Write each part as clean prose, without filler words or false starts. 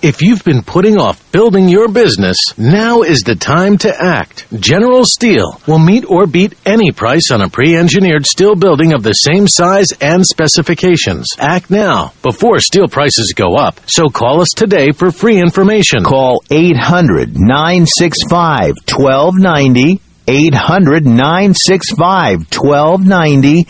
If you've been putting off building your business, now is the time to act. General Steel will meet or beat any price on a pre-engineered steel building of the same size and specifications. Act now, before steel prices go up. So call us today for free information. Call 800-965-1290. 800-965-1290.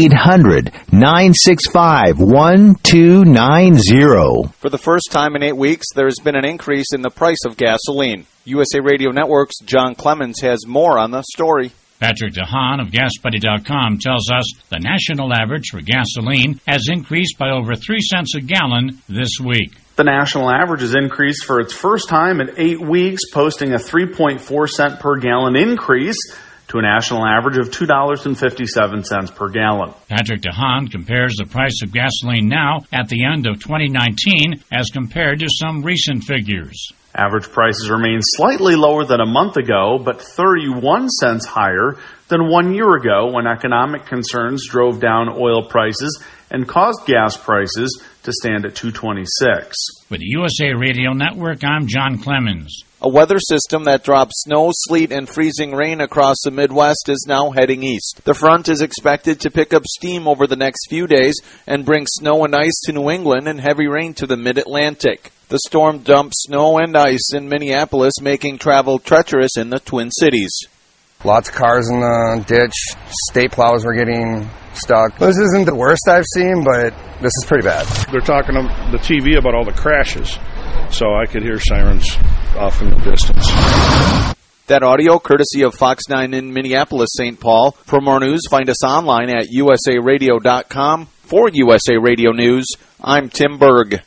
800-965-1290. For the first time in 8 weeks, there has been an increase in the price of gasoline. USA Radio Network's John Clemens has more on the story. Patrick DeHaan of GasBuddy.com tells us the national average for gasoline has increased by over 3 cents a gallon this week. The national average has increased for its first time in 8 weeks, posting a 3.4 cent per gallon increase to a national average of $2.57 per gallon. Patrick DeHaan compares the price of gasoline now at the end of 2019 as compared to some recent figures. Average prices remain slightly lower than a month ago, but 31 cents higher than 1 year ago when economic concerns drove down oil prices and caused gas prices to stand at $2.26. With the USA Radio Network, I'm John Clemens. A weather system that drops snow, sleet, and freezing rain across the Midwest is now heading east. The front is expected to pick up steam over the next few days and bring snow and ice to New England and heavy rain to the mid-Atlantic. The storm dumped snow and ice in Minneapolis, making travel treacherous in the Twin Cities. Lots of cars in the ditch. State plows were getting stuck. This isn't the worst I've seen, but this is pretty bad. They're talking on the TV about all the crashes, so I could hear sirens off in the distance. That audio courtesy of Fox 9 in Minneapolis, St. Paul. For more news, find us online at usaradio.com. For USA Radio News, I'm Tim Berg.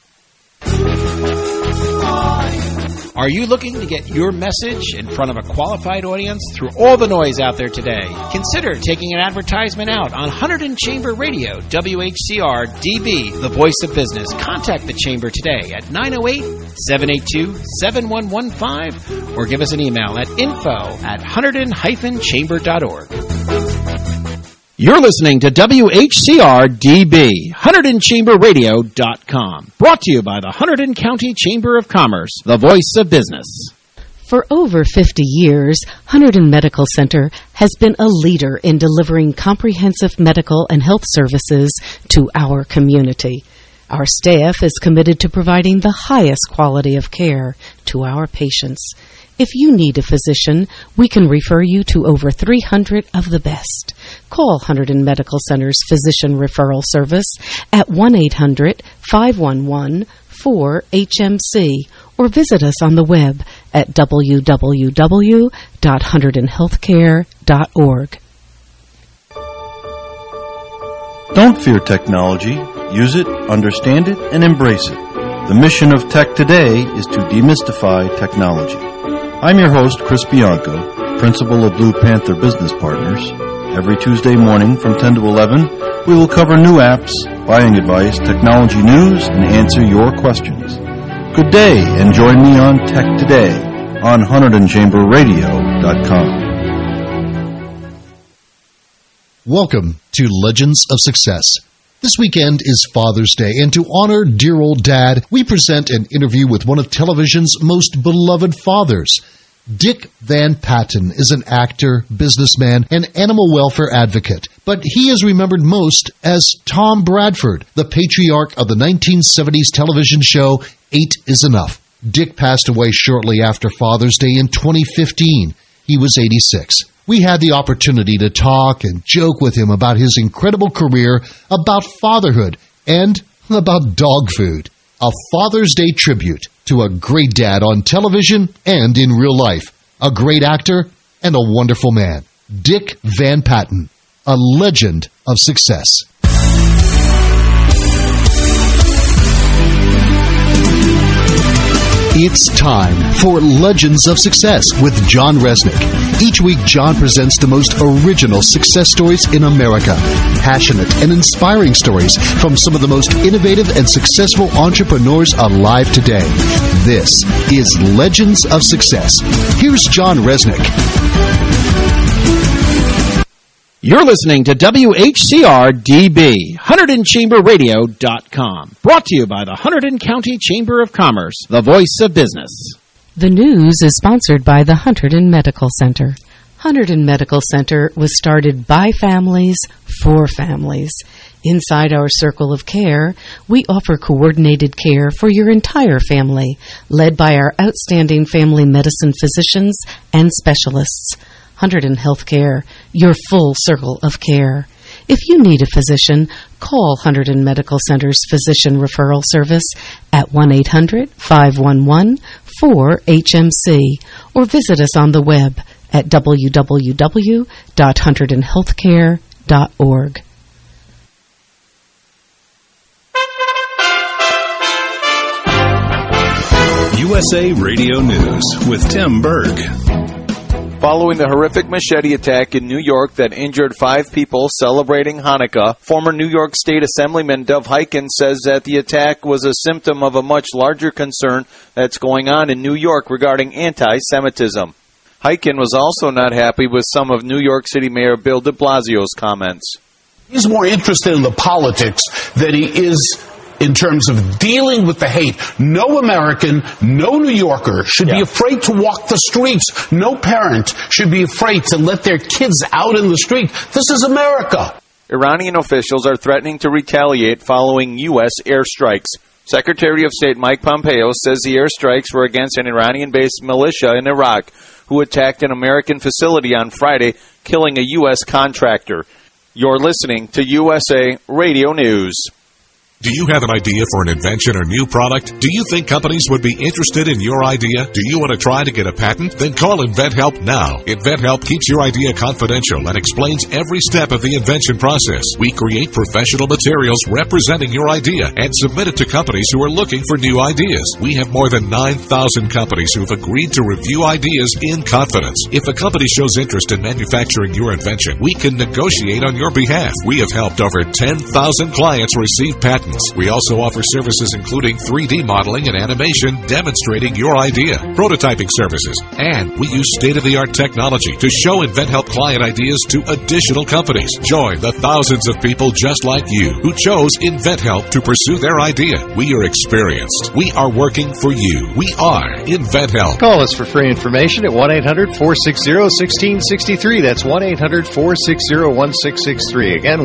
Are you looking to get your message in front of a qualified audience through all the noise out there today? Consider taking an advertisement out on Hunterdon Chamber Radio, WHCR DB, the voice of business. Contact the Chamber today at 908-782-7115 or give us an email at info@hunterdon-chamber.org. You're listening to WHCR DB, HunterdonChamberRadio.com. Brought to you by the Hunterdon County Chamber of Commerce, the voice of business. For over 50 years, Hunterdon Medical Center has been a leader in delivering comprehensive medical and health services to our community. Our staff is committed to providing the highest quality of care to our patients. If you need a physician, we can refer you to over 300 of the best. Call Hunterdon Medical Center's Physician Referral Service at 1-800-511-4HMC or visit us on the web at www.hunterdonhealthcare.org. Don't fear technology. Use it, understand it, and embrace it. The mission of Tech Today is to demystify technology. I'm your host, Chris Bianco, principal of Blue Panther Business Partners. Every Tuesday morning from 10 to 11, we will cover new apps, buying advice, technology news, and answer your questions. Good day, and join me on Tech Today on HunterdonChamberRadio.com. Welcome to Legends of Success. This weekend is Father's Day, and to honor dear old Dad, we present an interview with one of television's most beloved fathers. Dick Van Patten is an actor, businessman, and animal welfare advocate, but he is remembered most as Tom Bradford, the patriarch of the 1970s television show 8 is Enough. Dick passed away shortly after Father's Day in 2015. He was 86. We had the opportunity to talk and joke with him about his incredible career, about fatherhood, and about dog food. A Father's Day tribute to a great dad on television and in real life, a great actor, and a wonderful man. Dick Van Patten, a legend of success. It's time for Legends of Success with John Resnick. Each week, John presents the most original success stories in America. Passionate and inspiring stories from some of the most innovative and successful entrepreneurs alive today. This is Legends of Success. Here's John Resnick. You're listening to WHCR-DB, HunterdonChamberRadio.com. Brought to you by the Hunterdon County Chamber of Commerce, the voice of business. The news is sponsored by the Hunterdon Medical Center. Hunterdon Medical Center was started by families for families. Inside our circle of care, we offer coordinated care for your entire family, led by our outstanding family medicine physicians and specialists. Hunterdon Healthcare, your full circle of care. If you need a physician, call Hunterdon Medical Center's Physician Referral Service at 1-800-511-4HMC or visit us on the web at www.hunterdonhealthcare.org. USA Radio News with Tim Berg. Following the horrific machete attack in New York that injured 5 people celebrating Hanukkah, former New York State Assemblyman Dov Hikind says that the attack was a symptom of a much larger concern that's going on in New York regarding anti-Semitism. Hikind was also not happy with some of New York City Mayor Bill de Blasio's comments. He's more interested in the politics than he is in terms of dealing with the hate. No American, no New Yorker should be afraid to walk the streets. No parent should be afraid to let their kids out in the street. This is America. Iranian officials are threatening to retaliate following U.S. airstrikes. Secretary of State Mike Pompeo says the airstrikes were against an Iranian-based militia in Iraq who attacked an American facility on Friday, killing a U.S. contractor. You're listening to USA Radio News. Do you have an idea for an invention or new product? Do you think companies would be interested in your idea? Do you want to try to get a patent? Then call InventHelp now. InventHelp keeps your idea confidential and explains every step of the invention process. We create professional materials representing your idea and submit it to companies who are looking for new ideas. We have more than 9,000 companies who have agreed to review ideas in confidence. If a company shows interest in manufacturing your invention, we can negotiate on your behalf. We have helped over 10,000 clients receive patents. We also offer services including 3D modeling and animation demonstrating your idea, prototyping services, and we use state-of-the-art technology to show InventHelp client ideas to additional companies. Join the thousands of people just like you who chose InventHelp to pursue their idea. We are experienced. We are working for you. We are InventHelp. Call us for free information at 1-800-460-1663. That's 1-800-460-1663. Again,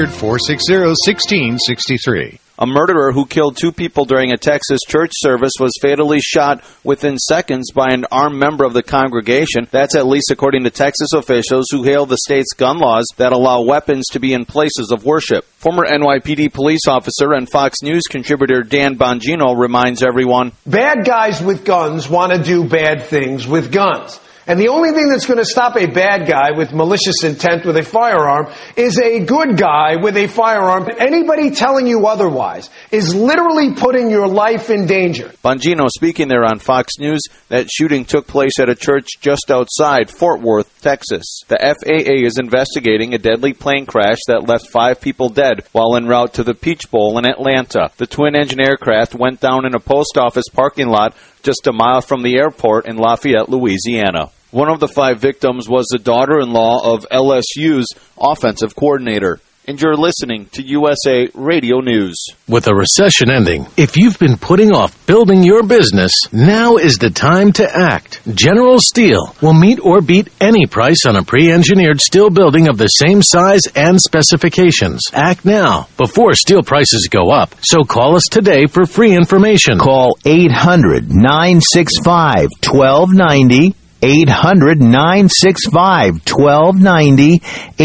1-800-460-1663. A murderer who killed 2 people during a Texas church service was fatally shot within seconds by an armed member of the congregation. That's at least according to Texas officials who hail the state's gun laws that allow weapons to be in places of worship. Former NYPD police officer and Fox News contributor Dan Bongino reminds everyone, bad guys with guns want to do bad things with guns. And the only thing that's going to stop a bad guy with malicious intent with a firearm is a good guy with a firearm. Anybody telling you otherwise is literally putting your life in danger. Bongino speaking there on Fox News. That shooting took place at a church just outside Fort Worth, Texas. The FAA is investigating a deadly plane crash that left 5 people dead while en route to the Peach Bowl in Atlanta. The twin-engine aircraft went down in a post office parking lot just a mile from the airport in Lafayette, Louisiana. One of the 5 victims was the daughter-in-law of LSU's offensive coordinator. And you're listening to USA Radio News. With a recession ending, if you've been putting off building your business, now is the time to act. General Steel will meet or beat any price on a pre-engineered steel building of the same size and specifications. Act now, before steel prices go up. So call us today for free information. Call 800-965-1290. 800-965-1290,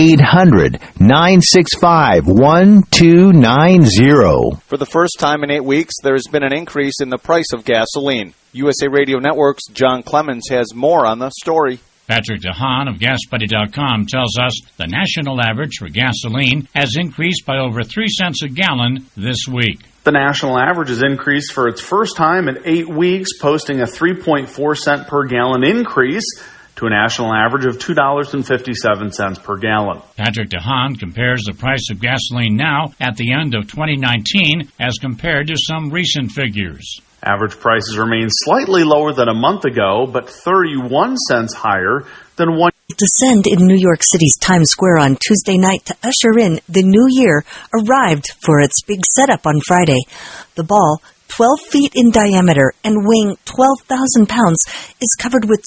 800-965-1290. For the first time in 8 weeks, there has been an increase in the price of gasoline. USA Radio Network's John Clemens has more on the story. Patrick DeHaan of GasBuddy.com tells us the national average for gasoline has increased by over 3 cents a gallon this week. The national average has increased for its first time in 8 weeks, posting a 3.4 cent per gallon increase to a national average of $2.57 per gallon. Patrick DeHaan compares the price of gasoline now at the end of 2019 as compared to some recent figures. Average prices remain slightly lower than a month ago, but 31 cents higher than 1 descend in New York City's Times Square on Tuesday night to usher in the new year arrived for its big setup on Friday. The ball, 12 feet in diameter and weighing 12,000 pounds, is covered with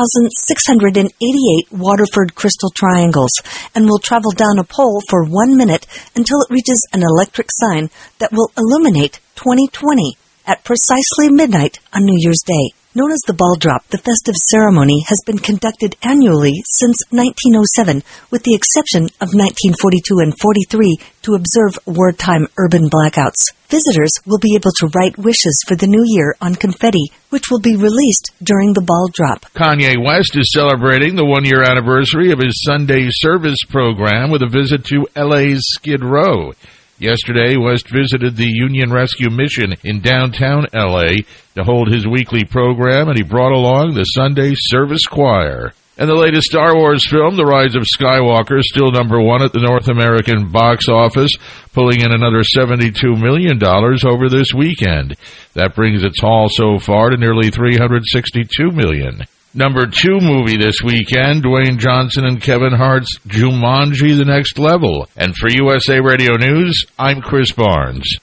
2,688 Waterford crystal triangles and will travel down a pole for 1 minute until it reaches an electric sign that will illuminate 2020 at precisely midnight on New Year's Day. Known as the ball drop, the festive ceremony has been conducted annually since 1907, with the exception of 1942 and 43 to observe wartime urban blackouts. Visitors will be able to write wishes for the new year on confetti, which will be released during the ball drop. Kanye West is celebrating the one-year anniversary of his Sunday service program with a visit to LA's Skid Row. Yesterday, West visited the Union Rescue Mission in downtown L.A. to hold his weekly program, and he brought along the Sunday Service Choir. And the latest Star Wars film, The Rise of Skywalker, still number one at the North American box office, pulling in another $72 million over this weekend. That brings its haul so far to nearly $362 million. Number 2 movie this weekend, Dwayne Johnson and Kevin Hart's Jumanji: The Next Level. And for USA Radio News, I'm Chris Barnes.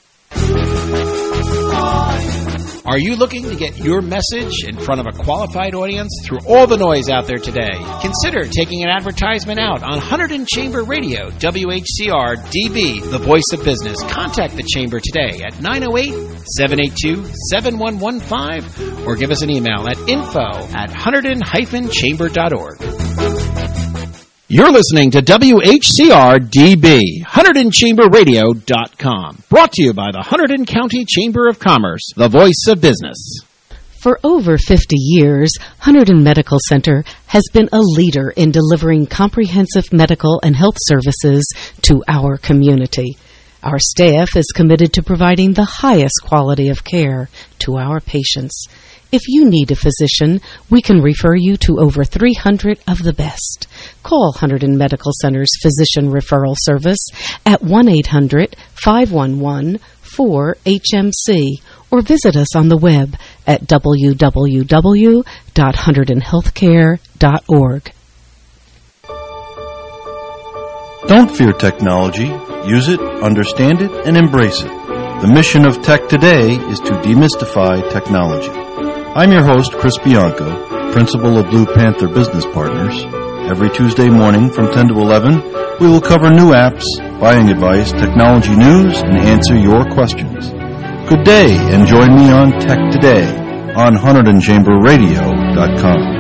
Are you looking to get your message in front of a qualified audience through all the noise out there today? Consider taking an advertisement out on Hunterdon Chamber Radio, WHCR DB, the voice of business. Contact the Chamber today at 908-782-7115 or give us an email at info@hunterdon-chamber.org. You're listening to WHCR DB, HunterdonChamberRadio.com. Brought to you by the Hunterdon County Chamber of Commerce, the voice of business. For over 50 years, Hunterdon Medical Center has been a leader in delivering comprehensive medical and health services to our community. Our staff is committed to providing the highest quality of care to our patients. If you need a physician, we can refer you to over 300 of the best. Call Hunterdon Medical Center's Physician Referral Service at 1-800-511-4HMC or visit us on the web at www.hunterdonhealthcare.org. Don't fear technology. Use it, understand it, and embrace it. The mission of Tech Today is to demystify technology. I'm your host, Chris Bianco, principal of Blue Panther Business Partners. Every Tuesday morning from 10 to 11, we will cover new apps, buying advice, technology news, and answer your questions. Good day, and join me on Tech Today on HunterdonChamberRadio.com.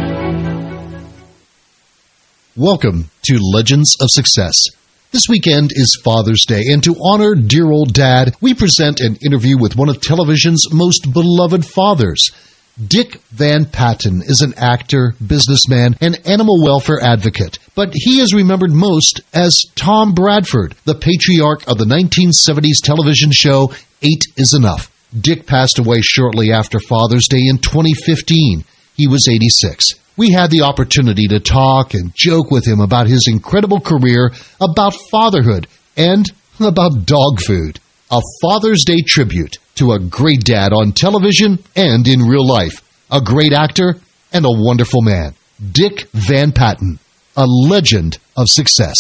Welcome to Legends of Success. This weekend is Father's Day, and to honor dear old Dad, we present an interview with one of television's most beloved fathers. Dick Van Patten is an actor, businessman, and animal welfare advocate, but he is remembered most as Tom Bradford, the patriarch of the 1970s television show 8 is Enough. Dick passed away shortly after Father's Day in 2015. He was 86. We had the opportunity to talk and joke with him about his incredible career, about fatherhood, and about dog food. A Father's Day tribute to a great dad on television and in real life, a great actor, and a wonderful man. Dick Van Patten, a legend of success.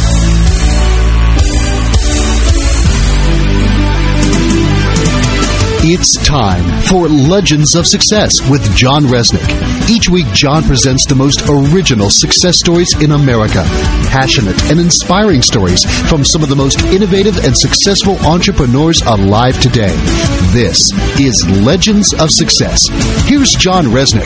It's time for Legends of Success with John Resnick. Each week, John presents the most original success stories in America. Passionate and inspiring stories from some of the most innovative and successful entrepreneurs alive today. This is Legends of Success. Here's John Resnick.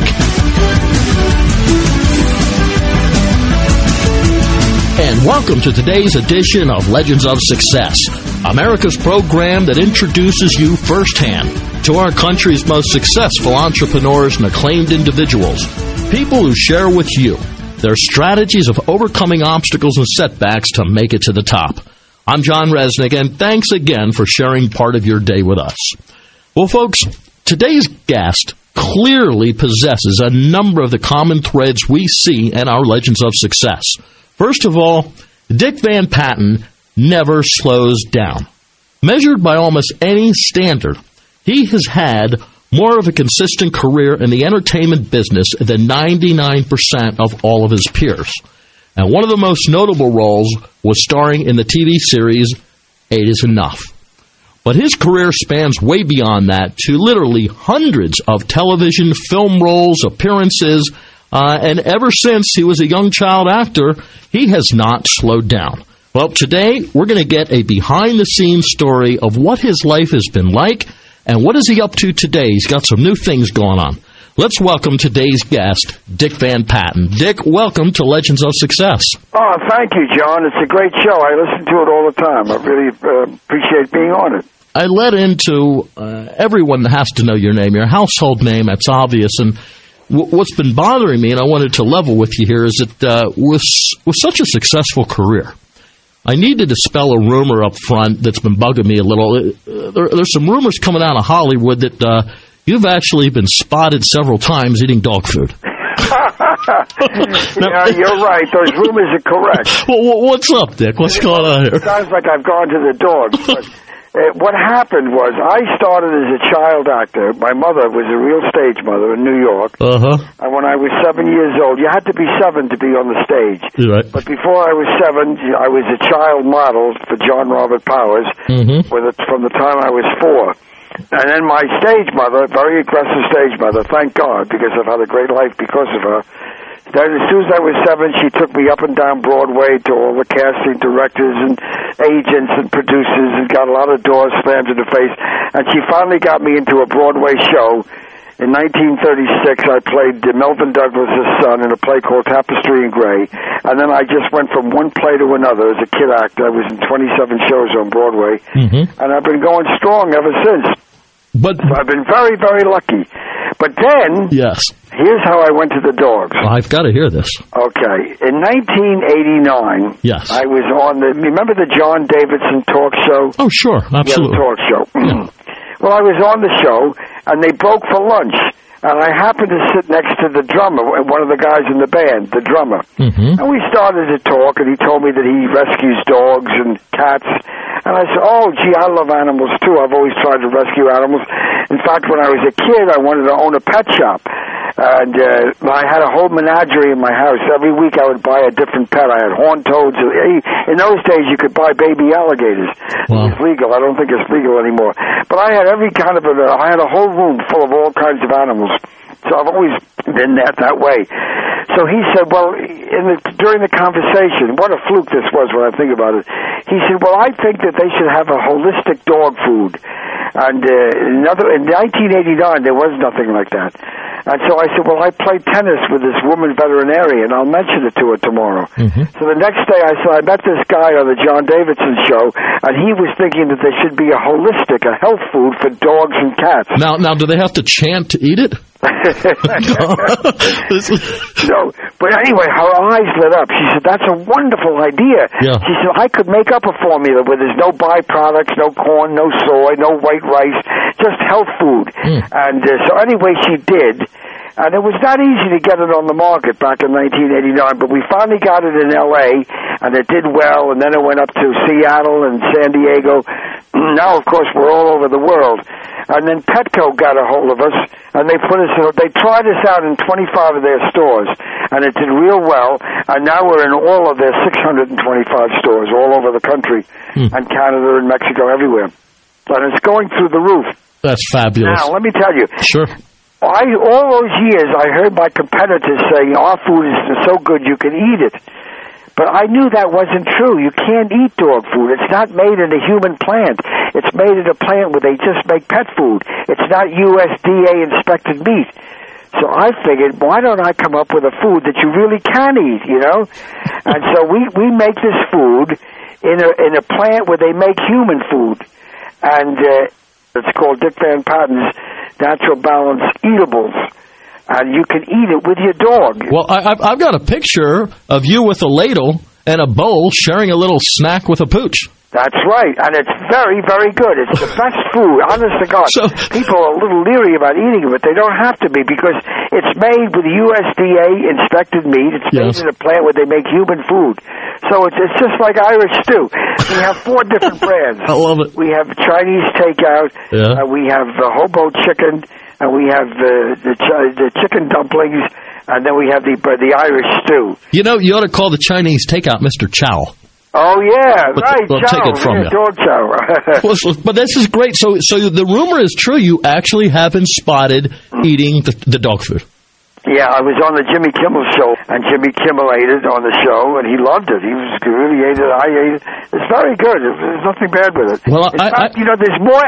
And welcome to today's edition of Legends of Success, America's program that introduces you firsthand to our country's most successful entrepreneurs and acclaimed individuals, people who share with you their strategies of overcoming obstacles and setbacks to make it to the top. I'm John Resnick, and thanks again for sharing part of your day with us. Well, folks, today's guest clearly possesses a number of the common threads we see in our Legends of Success. First of all, Dick Van Patten never slows down. Measured by almost any standard, he has had more of a consistent career in the entertainment business than 99% of all of his peers. And one of the most notable roles was starring in the TV series 8 is Enough. But his career spans way beyond that to literally hundreds of television, film roles, appearances, and ever since he was a young child actor, he has not slowed down. Well, today we're going to get a behind-the-scenes story of what his life has been like and what is he up to today. He's got some new things going on. Let's welcome today's guest, Dick Van Patten. Dick, welcome to Legends of Success. Oh, thank you, John. It's a great show. I listen to it all the time. I really appreciate being on it. I led into everyone has to know your name, your household name. That's obvious. And what's been bothering me, and I wanted to level with you here, is that with such a successful career, I need to dispel a rumor up front that's been bugging me a little. There's some rumors coming out of Hollywood that you've actually been spotted several times eating dog food. Yeah, you're right. Those rumors are correct. Well, what's up, Dick? What's going on here? It sounds like I've gone to the dogs. But what happened was I started as a child actor. My mother was a real stage mother in New York. And when I was 7 years old, you had to be 7 to be on the stage. Right. But before I was 7, I was a child model for John Robert Powers from the time I was 4. And then my stage mother, very aggressive stage mother, thank God, because I've had a great life because of her. Then as soon as I was 7, she took me up and down Broadway to all the casting directors and agents and producers and got a lot of doors slammed in the face. And she finally got me into a Broadway show. In 1936, I played Melvin Douglas's son in a play called Tapestry in Grey. And then I just went from one play to another as a kid actor. I was in 27 shows on Broadway. And I've been going strong ever since. But so I've been very, very lucky. But then, here's how I went to the dogs. Well, I've got to hear this. Okay. In 1989, I was on remember the John Davidson talk show? Oh, sure. Absolutely. Yeah, the talk show. Well, I was on the show, and they broke for lunch. And I happened to sit next to the drummer, one of the guys in the band, the drummer. And we started to talk, and he told me that he rescues dogs and cats. And I said, oh, gee, I love animals, too. I've always tried to rescue animals. In fact, when I was a kid, I wanted to own a pet shop. And I had a whole menagerie in my house. Every week I would buy a different pet. I had horned toads. In those days, you could buy baby alligators. Wow. It was legal. I don't think it's legal anymore. But I had every kind of I had a whole room full of all kinds of animals. So I've always been that way. So he said, well, during the conversation, what a fluke this was when I think about it. He said, well, I think that they should have a holistic dog food. And in 1989, there was nothing like that. And so I said, well, I played tennis with this woman veterinarian. I'll mention it to her tomorrow. So the next day I said, I met this guy on the John Davidson show, and he was thinking that there should be a holistic, a health food for dogs and cats. Now, do they have to chant to eat it? No, but anyway, her eyes lit up. She said, that's a wonderful idea. She said, I could make up a formula where there's no byproducts, no corn, no soy, no white rice, just health food. And so anyway, she did. And it was not easy to get it on the market back in 1989, but we finally got it in L.A., and it did well, and then it went up to Seattle and San Diego. Now, of course, we're all over the world. And then Petco got a hold of us, and they tried us out in 25 of their stores, and it did real well, and now we're in all of their 625 stores all over the country, and Canada and Mexico, everywhere. And it's going through the roof. That's fabulous. Now, let me tell you. Sure. All those years, I heard my competitors saying, our food is so good you can eat it. But I knew that wasn't true. You can't eat dog food. It's not made in a human plant. It's made in a plant where they just make pet food. It's not USDA-inspected meat. So I figured, why don't I come up with a food that you really can eat, you know? And so we make this food in a plant where they make human food. And it's called Dick Van Patten's Natural Balance Eatables. And you can eat it with your dog. Well, I've got a picture of you with a ladle and a bowl sharing a little snack with a pooch. That's right, and it's very, very good. It's the best food, honest to God. So, people are a little leery about eating it, but they don't have to be, because it's made with USDA-inspected meat. It's made in a plant where they make human food. So it's just like Irish stew. We have 4 different brands. I love it. We have Chinese takeout. We have hobo chicken. and we have the chicken dumplings, and then we have the Irish stew. You know, you ought to call the Chinese takeout Mr. Chow. Oh, yeah, right, We'll chow. take it from you. Dog chow. But this is great. So the rumor is true. You actually have been spotted eating the dog food. Yeah, I was on the Jimmy Kimmel show, and Jimmy Kimmel ate it on the show, and he loved it. He really ate it. I ate it. It's very good. There's nothing bad with it. Well, in fact, you know, there's more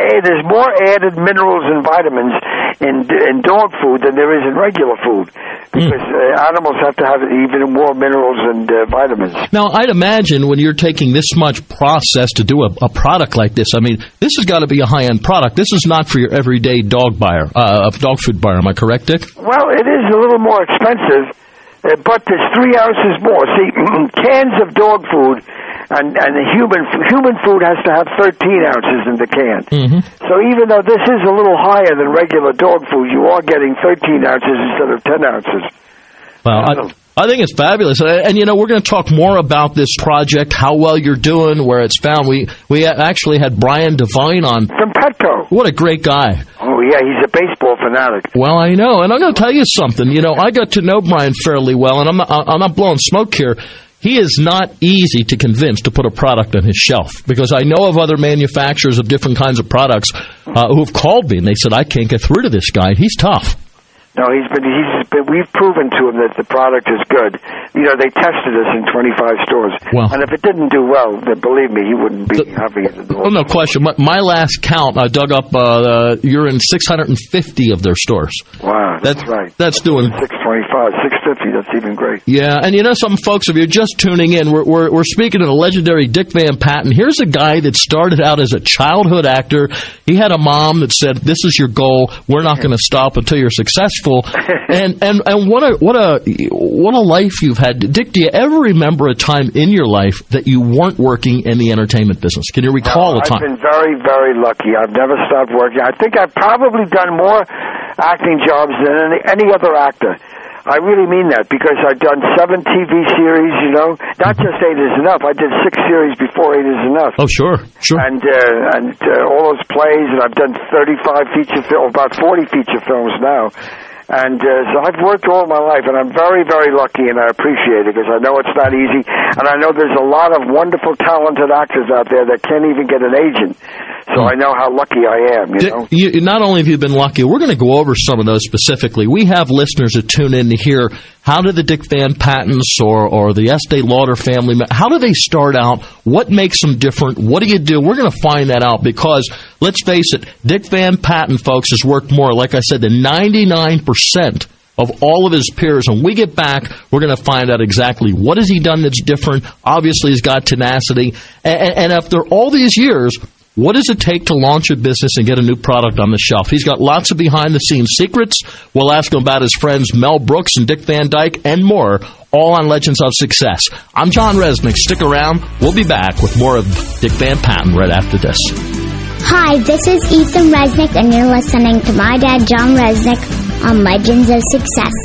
added minerals and vitamins in dog food than there is in regular food, because animals have to have even more minerals and vitamins. Now, I'd imagine when you're taking this much process to do a product like this, I mean, this has got to be a high-end product. This is not for your everyday dog food buyer. Am I correct, Dick? Well, it is a little more expensive, but there's 3 ounces more. See, cans of dog food and human food has to have 13 ounces in the can. Mm-hmm. So even though this is a little higher than regular dog food, you are getting 13 ounces instead of 10 ounces. Well, I think it's fabulous. And, you know, we're going to talk more about this project, how well you're doing, where it's found. We actually had Brian Devine on. From Petco. What a great guy. Oh, yeah, he's a baseball fanatic. Well, I know. And I'm going to tell you something. You know, I got to know Brian fairly well, and I'm not blowing smoke here. He is not easy to convince to put a product on his shelf, because I know of other manufacturers of different kinds of products who have called me, and they said, I can't get through to this guy. He's tough. No, we've proven to him that the product is good. You know, they tested us in 25 stores. Well, and if it didn't do well, then believe me, he wouldn't be having it at all. Well, no question. My last count, I dug up, you're in 650 of their stores. Wow, that's right. That's doing 625, 650, that's even great. Yeah, and you know, some folks, if you're just tuning in, we're speaking to the legendary Dick Van Patten. Here's a guy that started out as a childhood actor. He had a mom that said, this is your goal. We're not going to stop until you're successful. and what a life you've had. Dick, do you ever remember a time in your life that you weren't working in the entertainment business? Can you recall a time? I've been very, very lucky. I've never stopped working. I think I've probably done more acting jobs than any other actor. I really mean that, because I've done 7 TV series, you know. Not just 8 is enough. I did 6 series before 8 is enough. Oh, sure. And all those plays, and I've done 35 about 40 feature films now. And so I've worked all my life, and I'm very, very lucky, and I appreciate it, because I know it's not easy, and I know there's a lot of wonderful, talented actors out there that can't even get an agent. So I know how lucky I am, you know. Not only have you been lucky, we're going to go over some of those specifically. We have listeners that tune in to hear, how did the Dick Van Pattens or the Estee Lauder family, how do they start out? What makes them different? What do you do? We're going to find that out, because, let's face it, Dick Van Patten, folks, has worked more, like I said, than 99% of all of his peers. When we get back, we're going to find out exactly what has he done that's different. Obviously, he's got tenacity. And after all these years, what does it take to launch a business and get a new product on the shelf? He's got lots of behind-the-scenes secrets. We'll ask him about his friends Mel Brooks and Dick Van Dyke and more, all on Legends of Success. I'm John Resnick. Stick around. We'll be back with more of Dick Van Patten right after this. Hi, this is Ethan Resnick, and you're listening to my dad, John Resnick, on Legends of Success.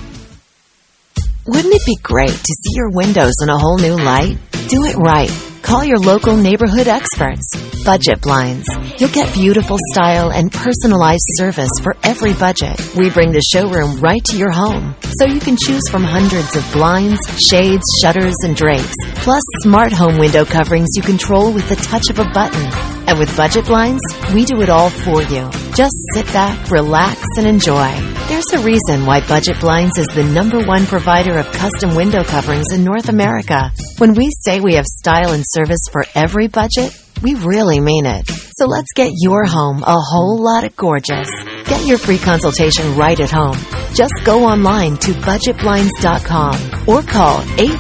Wouldn't it be great to see your windows in a whole new light? Do it right. Call your local neighborhood experts. Budget Blinds. You'll get beautiful style and personalized service for every budget. We bring the showroom right to your home, so you can choose from hundreds of blinds, shades, shutters, and drapes, plus smart home window coverings you control with the touch of a button. And with Budget Blinds, we do it all for you. Just sit back, relax, and enjoy. There's a reason why Budget Blinds is the #1 provider of custom window coverings in North America. When we say we have style and service for every budget, we really mean it. So let's get your home a whole lot of gorgeous. Get your free consultation right at home. Just go online to budgetblinds.com or call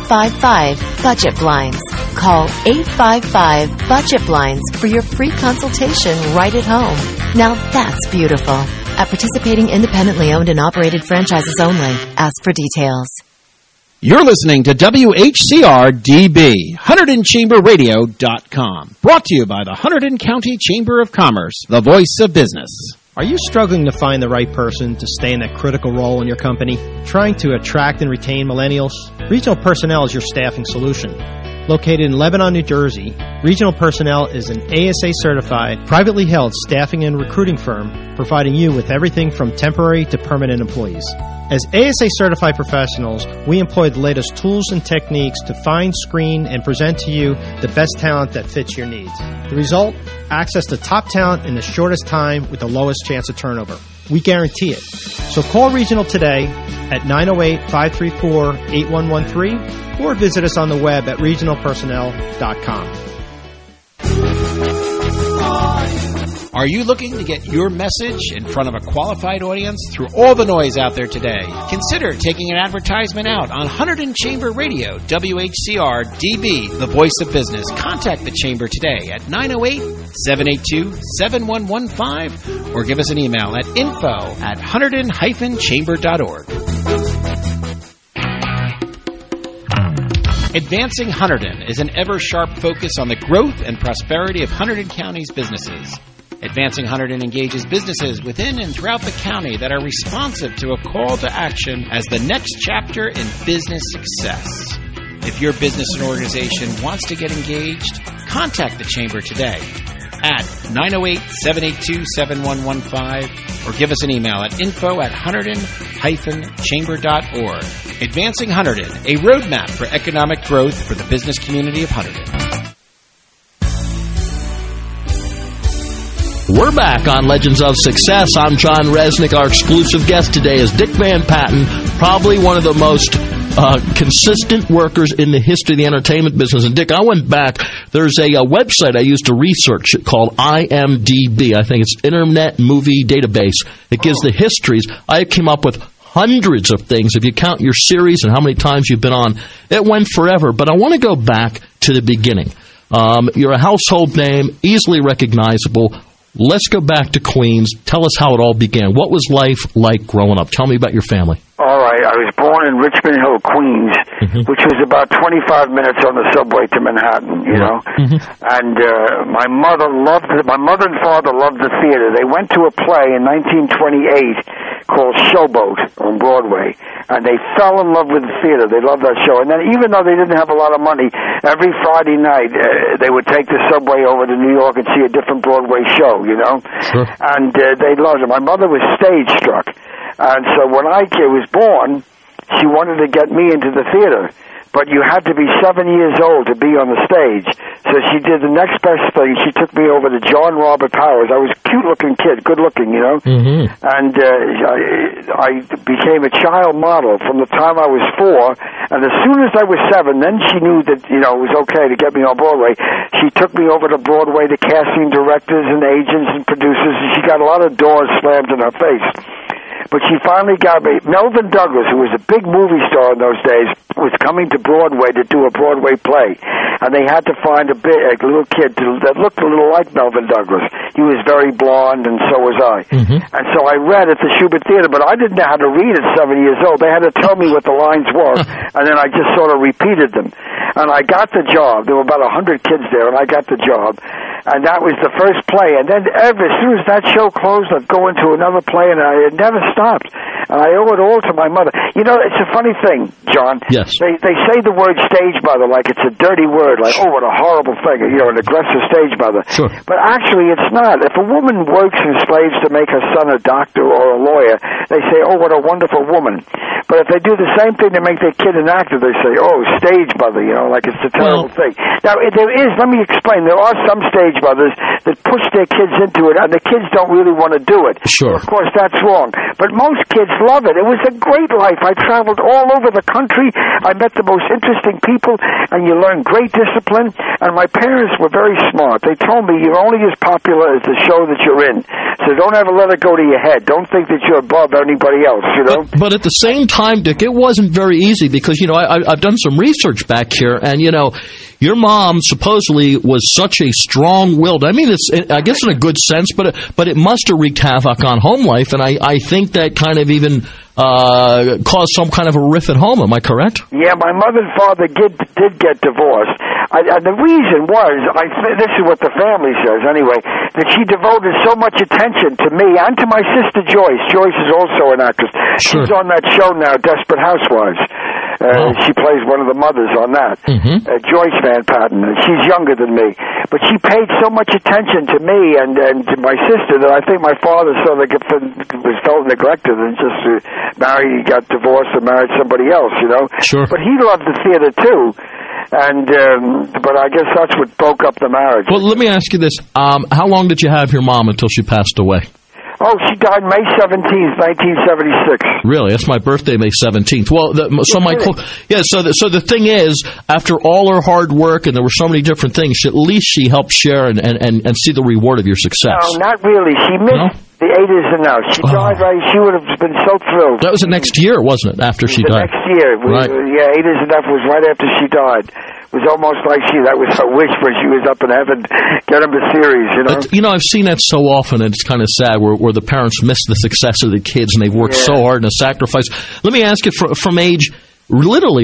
855-BUDGET-BLINDS. Call 855-BUDGET-BLINDS for your free consultation right at home. Now that's beautiful. At participating independently owned and operated franchises only. Ask for details. You're listening to WHCR-DB, HunterdonChamberRadio.com. Brought to you by the Hunterdon County Chamber of Commerce, the voice of business. Are you struggling to find the right person to stay in that critical role in your company? Trying to attract and retain millennials? Regional Personnel is your staffing solution. Located in Lebanon, New Jersey, Regional Personnel is an ASA-certified, privately held staffing and recruiting firm providing you with everything from temporary to permanent employees. As ASA-certified professionals, we employ the latest tools and techniques to find, screen, and present to you the best talent that fits your needs. The result? Access to top talent in the shortest time with the lowest chance of turnover. We guarantee it. So call Regional today at 908-534-8113 or visit us on the web at regionalpersonnel.com. Are you looking to get your message in front of a qualified audience through all the noise out there today? Consider taking an advertisement out on Hunterdon Chamber Radio, WHCR DB, the voice of business. Contact the Chamber today at 908-782-7115 or give us an email at info@hunterdon-chamber.org. Advancing Hunterdon is an ever-sharp focus on the growth and prosperity of Hunterdon County's businesses. Advancing Hunterdon engages businesses within and throughout the county that are responsive to a call to action as the next chapter in business success. If your business and organization wants to get engaged, contact the Chamber today at 908-782-7115 or give us an email at info@hunterdon-chamber.org. Advancing Hunterdon, a roadmap for economic growth for the business community of Hunterdon. We're back on Legends of Success. I'm John Resnick. Our exclusive guest today is Dick Van Patten, probably one of the most consistent workers in the history of the entertainment business. And Dick, I went back. There's a website I used to research it called IMDb. I think it's Internet Movie Database. It gives the histories. I came up with hundreds of things. If you count your series and how many times you've been on, it went forever. But I want to go back to the beginning. You're a household name, easily recognizable. Let's go back to Queens. Tell us how it all began. What was life like growing up? Tell me about your family. All right. I was born in Richmond Hill, Queens, which was about 25 minutes on the subway to Manhattan, you know. And my mother and father loved the theater. They went to a play in 1928 called Showboat on Broadway, and they fell in love with the theater. They loved that show. And then even though they didn't have a lot of money, every Friday night they would take the subway over to New York and see a different Broadway show, you know. Sure. And they loved it. My mother was stage struck. And so when I was born, she wanted to get me into the theater. But you had to be 7 years old to be on the stage. So she did the next best thing. She took me over to John Robert Powers. I was a cute-looking kid, good-looking, you know. And I became a child model from the time I was 4. And as soon as I was 7, then she knew that, you know, it was okay to get me on Broadway. She took me over to Broadway to casting directors and agents and producers, and she got a lot of doors slammed in her face. But she finally got me. Melvin Douglas, who was a big movie star in those days, was coming to Broadway to do a Broadway play. And they had to find a little kid that looked a little like Melvin Douglas. He was very blonde, and so was I. And so I read at the Shubert Theater, but I didn't know how to read at 7 years old. They had to tell me what the lines were, and then I just sort of repeated them. And I got the job. There were about 100 kids there, and I got the job. And that was the first play. And then as soon as that show closed, I'd go into another play, and it never stopped. And I owe it all to my mother. You know, it's a funny thing, John. Yes. They say the word stage mother like it's a dirty word, like, oh, what a horrible thing, you know, an aggressive stage mother. Sure. But actually, it's not. If a woman works and slaves to make her son a doctor or a lawyer, they say, oh, what a wonderful woman. But if they do the same thing to make their kid an actor, they say, oh, stage mother, you know, like it's a terrible thing. Now, there is, let me explain, there are some stage mothers that push their kids into it, and the kids don't really want to do it. Sure. Of course, that's wrong. But most kids love it. It was a great life. I traveled all over the country. I met the most interesting people, and you learn great discipline. And my parents were very smart. They told me you're only as popular as the show that you're in. So don't ever let it go to your head. Don't think that you're above anybody else, you know? But at the same time, Dick, it wasn't very easy because, you know, I've done some research back here, and, you know, your mom supposedly was such a strong-willed. I mean, I guess in a good sense, but it must have wreaked havoc on home life, and I think that kind of even caused some kind of a rift at home. Am I correct? Yeah, my mother and father did get divorced. And the reason was, this is what the family says anyway, that she devoted so much attention to me and to my sister Joyce. Joyce is also an actress. Sure. She's on that show now, Desperate Housewives. She plays one of the mothers on that. Joyce Van Patten. She's younger than me. But she paid so much attention to me and to my sister that I think my father sort of felt neglected and just got divorced and married somebody else, you know. Sure. But he loved the theater too. And but I guess that's what broke up the marriage. Well, let me ask you this. How long did you have your mom until she passed away? Oh, she died May 17th, 1976. Really? That's my birthday, May 17th. Well, so the thing is, after all her hard work, and there were so many different things, at least she helped share and see the reward of your success. No, not really. She missed the 80s and now. She died right. She would have been so thrilled. That was the next year, wasn't it, after she died? The next year. Right. Yeah, 80s and that was right after she died. It was almost like that was her wish when she was up in heaven, get him a series, you know? You know, I've seen that so often, and it's kind of sad, where the parents miss the success of the kids, and they've worked so hard and a sacrifice. Let me ask you, from age 7,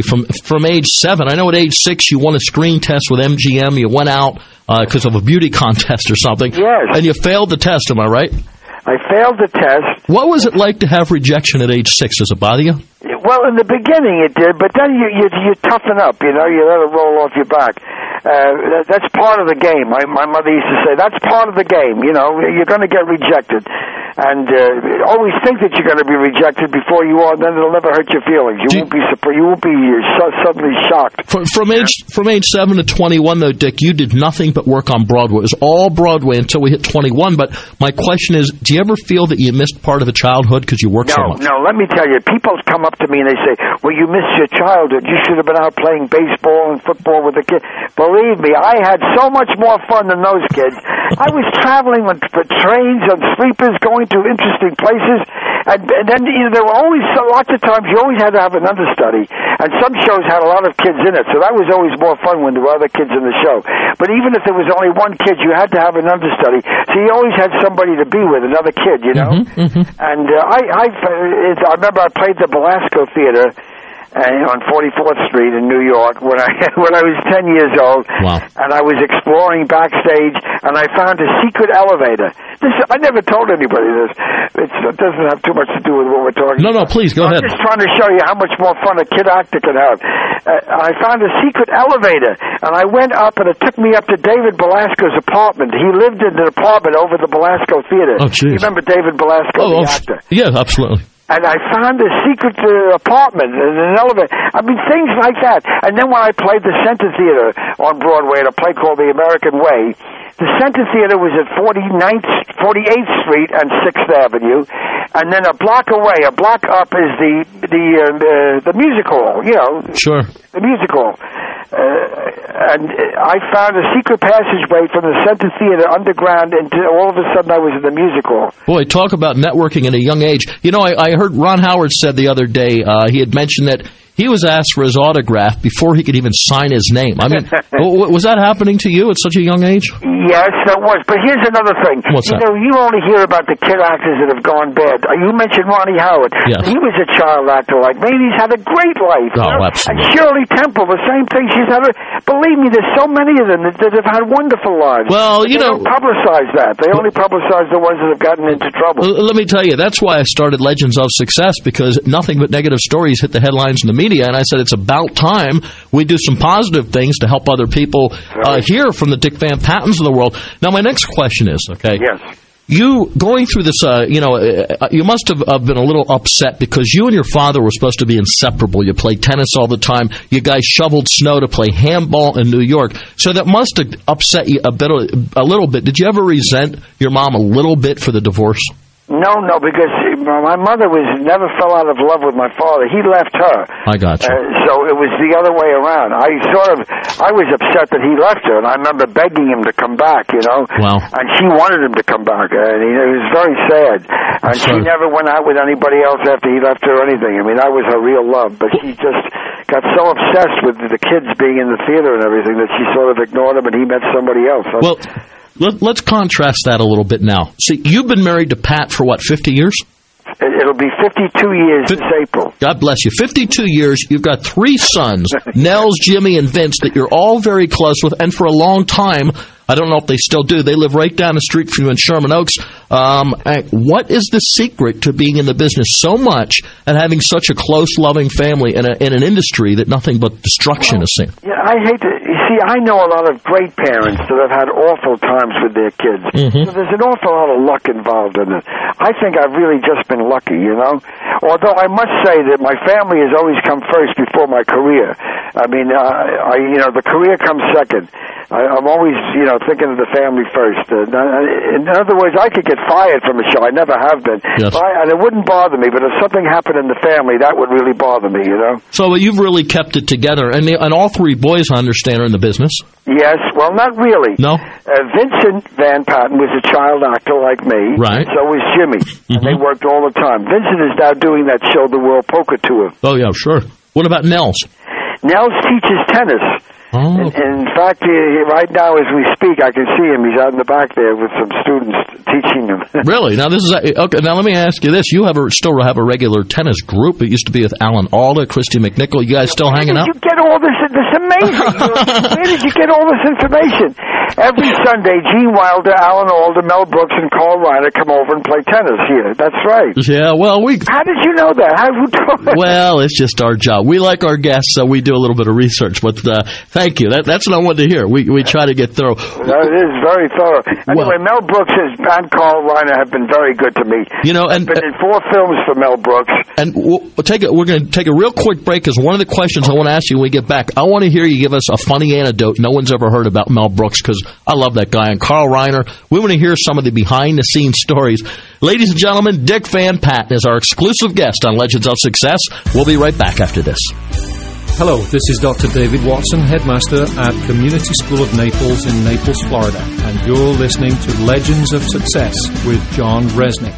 I know at age 6 you won a screen test with MGM, you went out because of a beauty contest or something. Yes. And you failed the test, am I right? I failed the test. What was it like to have rejection at age 6? Does it bother you? Well, in the beginning it did, but then you toughen up, you know, you let it roll off your back. That's part of the game. My mother used to say, that's part of the game, you know, you're going to get rejected. And always think that you're going to be rejected before you are, and then it'll never hurt your feelings. You won't be surprised. You won't be suddenly shocked. From age 7 to 21, though, Dick, you did nothing but work on Broadway. It was all Broadway until we hit 21. But my question is, do you ever feel that you missed part of the childhood because you worked so much? No, let me tell you. People come up to me and they say, well, you missed your childhood. You should have been out playing baseball and football with the kids. Believe me, I had so much more fun than those kids. I was traveling on trains and sleepers, going to interesting places, and then there were always lots of times you always had to have an understudy, and some shows had a lot of kids in it, so that was always more fun when there were other kids in the show. But even if there was only one kid, you had to have an understudy, so you always had somebody to be with, another kid, you know. And I remember I played the Belasco Theater on 44th Street in New York when I was 10 years old. Wow. And I was exploring backstage, and I found a secret elevator. I never told anybody this. It doesn't have too much to do with what we're talking about. No, please, go ahead. I'm just trying to show you how much more fun a kid actor can have. I found a secret elevator, and I went up, and it took me up to David Belasco's apartment. He lived in an apartment over the Belasco Theater. Oh, jeez. You remember David Belasco, the actor? Yeah, absolutely. And I found a secret apartment in an elevator. I mean, things like that. And then when I played the Center Theater on Broadway at a play called The American Way, the Center Theater was at 48th Street and 6th Avenue. And then a block away, a block up, is the music hall, you know. Sure. The music hall. And I found a secret passageway from the Center Theater underground, and all of a sudden I was in the music hall. Boy, talk about networking at a young age. You know, I heard Ron Howard said the other day, he had mentioned that he was asked for his autograph before he could even sign his name. I mean, was that happening to you at such a young age? Yes, that was. But here's another thing. What's that? You know, you only hear about the kid actors that have gone bad. You mentioned Ronnie Howard. Yes. He was a child actor like me, and he's had a great life. Oh, you know? absolutely. And Shirley Temple, the same thing. She's had believe me, there's so many of them that have had wonderful lives. Well, they don't publicize that. They only publicize the ones that have gotten into trouble. Let me tell you, that's why I started Legends of Success, because nothing but negative stories hit the headlines in the media, and I said it's about time we do some positive things to help other people hear from the Dick Van Pattens of the world. Now, my next question is, okay, yes. You going through this, you must have been a little upset because you and your father were supposed to be inseparable. You played tennis all the time. You guys shoveled snow to play handball in New York. So that must have upset you a little bit. Did you ever resent your mom a little bit for the divorce? No, because my mother never fell out of love with my father. He left her. I got you. So it was the other way around. I was upset that he left her, and I remember begging him to come back, you know. Wow. And she wanted him to come back, and it was very sad. And she never went out with anybody else after he left her or anything. I mean, that was her real love. But she just got so obsessed with the kids being in the theater and everything that she sort of ignored him, and he met somebody else. Well, let's contrast that a little bit now. See, you've been married to Pat for, 50 years? It'll be 52 years this April. God bless you. 52 years. You've got 3 sons, Nels, Jimmy, and Vince, that you're all very close with. And for a long time, I don't know if they still do. They live right down the street from you in Sherman Oaks. What is the secret to being in the business so much and having such a close, loving family in an industry that nothing but destruction is seen? Yeah, I hate to... You see, I know a lot of great parents that have had awful times with their kids. So there's an awful lot of luck involved in it. I think I've really just been lucky, you know? Although I must say that my family has always come first before my career. I mean, the career comes second. I'm always, thinking of the family first. In other words, I could get fired from a show. I never have been. Yes. And it wouldn't bother me, but if something happened in the family, that would really bother me, you know? So you've really kept it together. And all three boys, I understand, are in the business. Yes. Well, not really. No? Vincent Van Patten was a child actor like me. Right. So was Jimmy. And they worked all the time. Vincent is now doing that show, The World Poker Tour. Oh, yeah, sure. What about Nels? Nels teaches tennis. Oh. In fact, right now as we speak, I can see him. He's out in the back there with some students teaching him. Really? Now this is okay. Now let me ask you this: you still have a regular tennis group? It used to be with Alan Alda, Christy McNichol. You guys still hanging out? Where did you get all this? This is amazing. Where did you get all this information? Every Sunday, Gene Wilder, Alan Alda, Mel Brooks, and Carl Reiner come over and play tennis here. That's right. Yeah. Well, How did you know that? How who told me? Well, it's just our job. We like our guests, so we do a little bit of research. But thank you. That's what I wanted to hear. We try to get through. It is very thorough. Anyway, Mel Brooks and Carl Reiner have been very good to me. I've been in 4 films for Mel Brooks. And we're going to take a real quick break because one of the questions I want to ask you when we get back, I want to hear you give us a funny anecdote no one's ever heard about Mel Brooks because I love that guy. And Carl Reiner, we want to hear some of the behind-the-scenes stories. Ladies and gentlemen, Dick Van Patten is our exclusive guest on Legends of Success. We'll be right back after this. Hello, this is Dr. David Watson, headmaster at Community School of Naples in Naples, Florida, and you're listening to Legends of Success with John Resnick.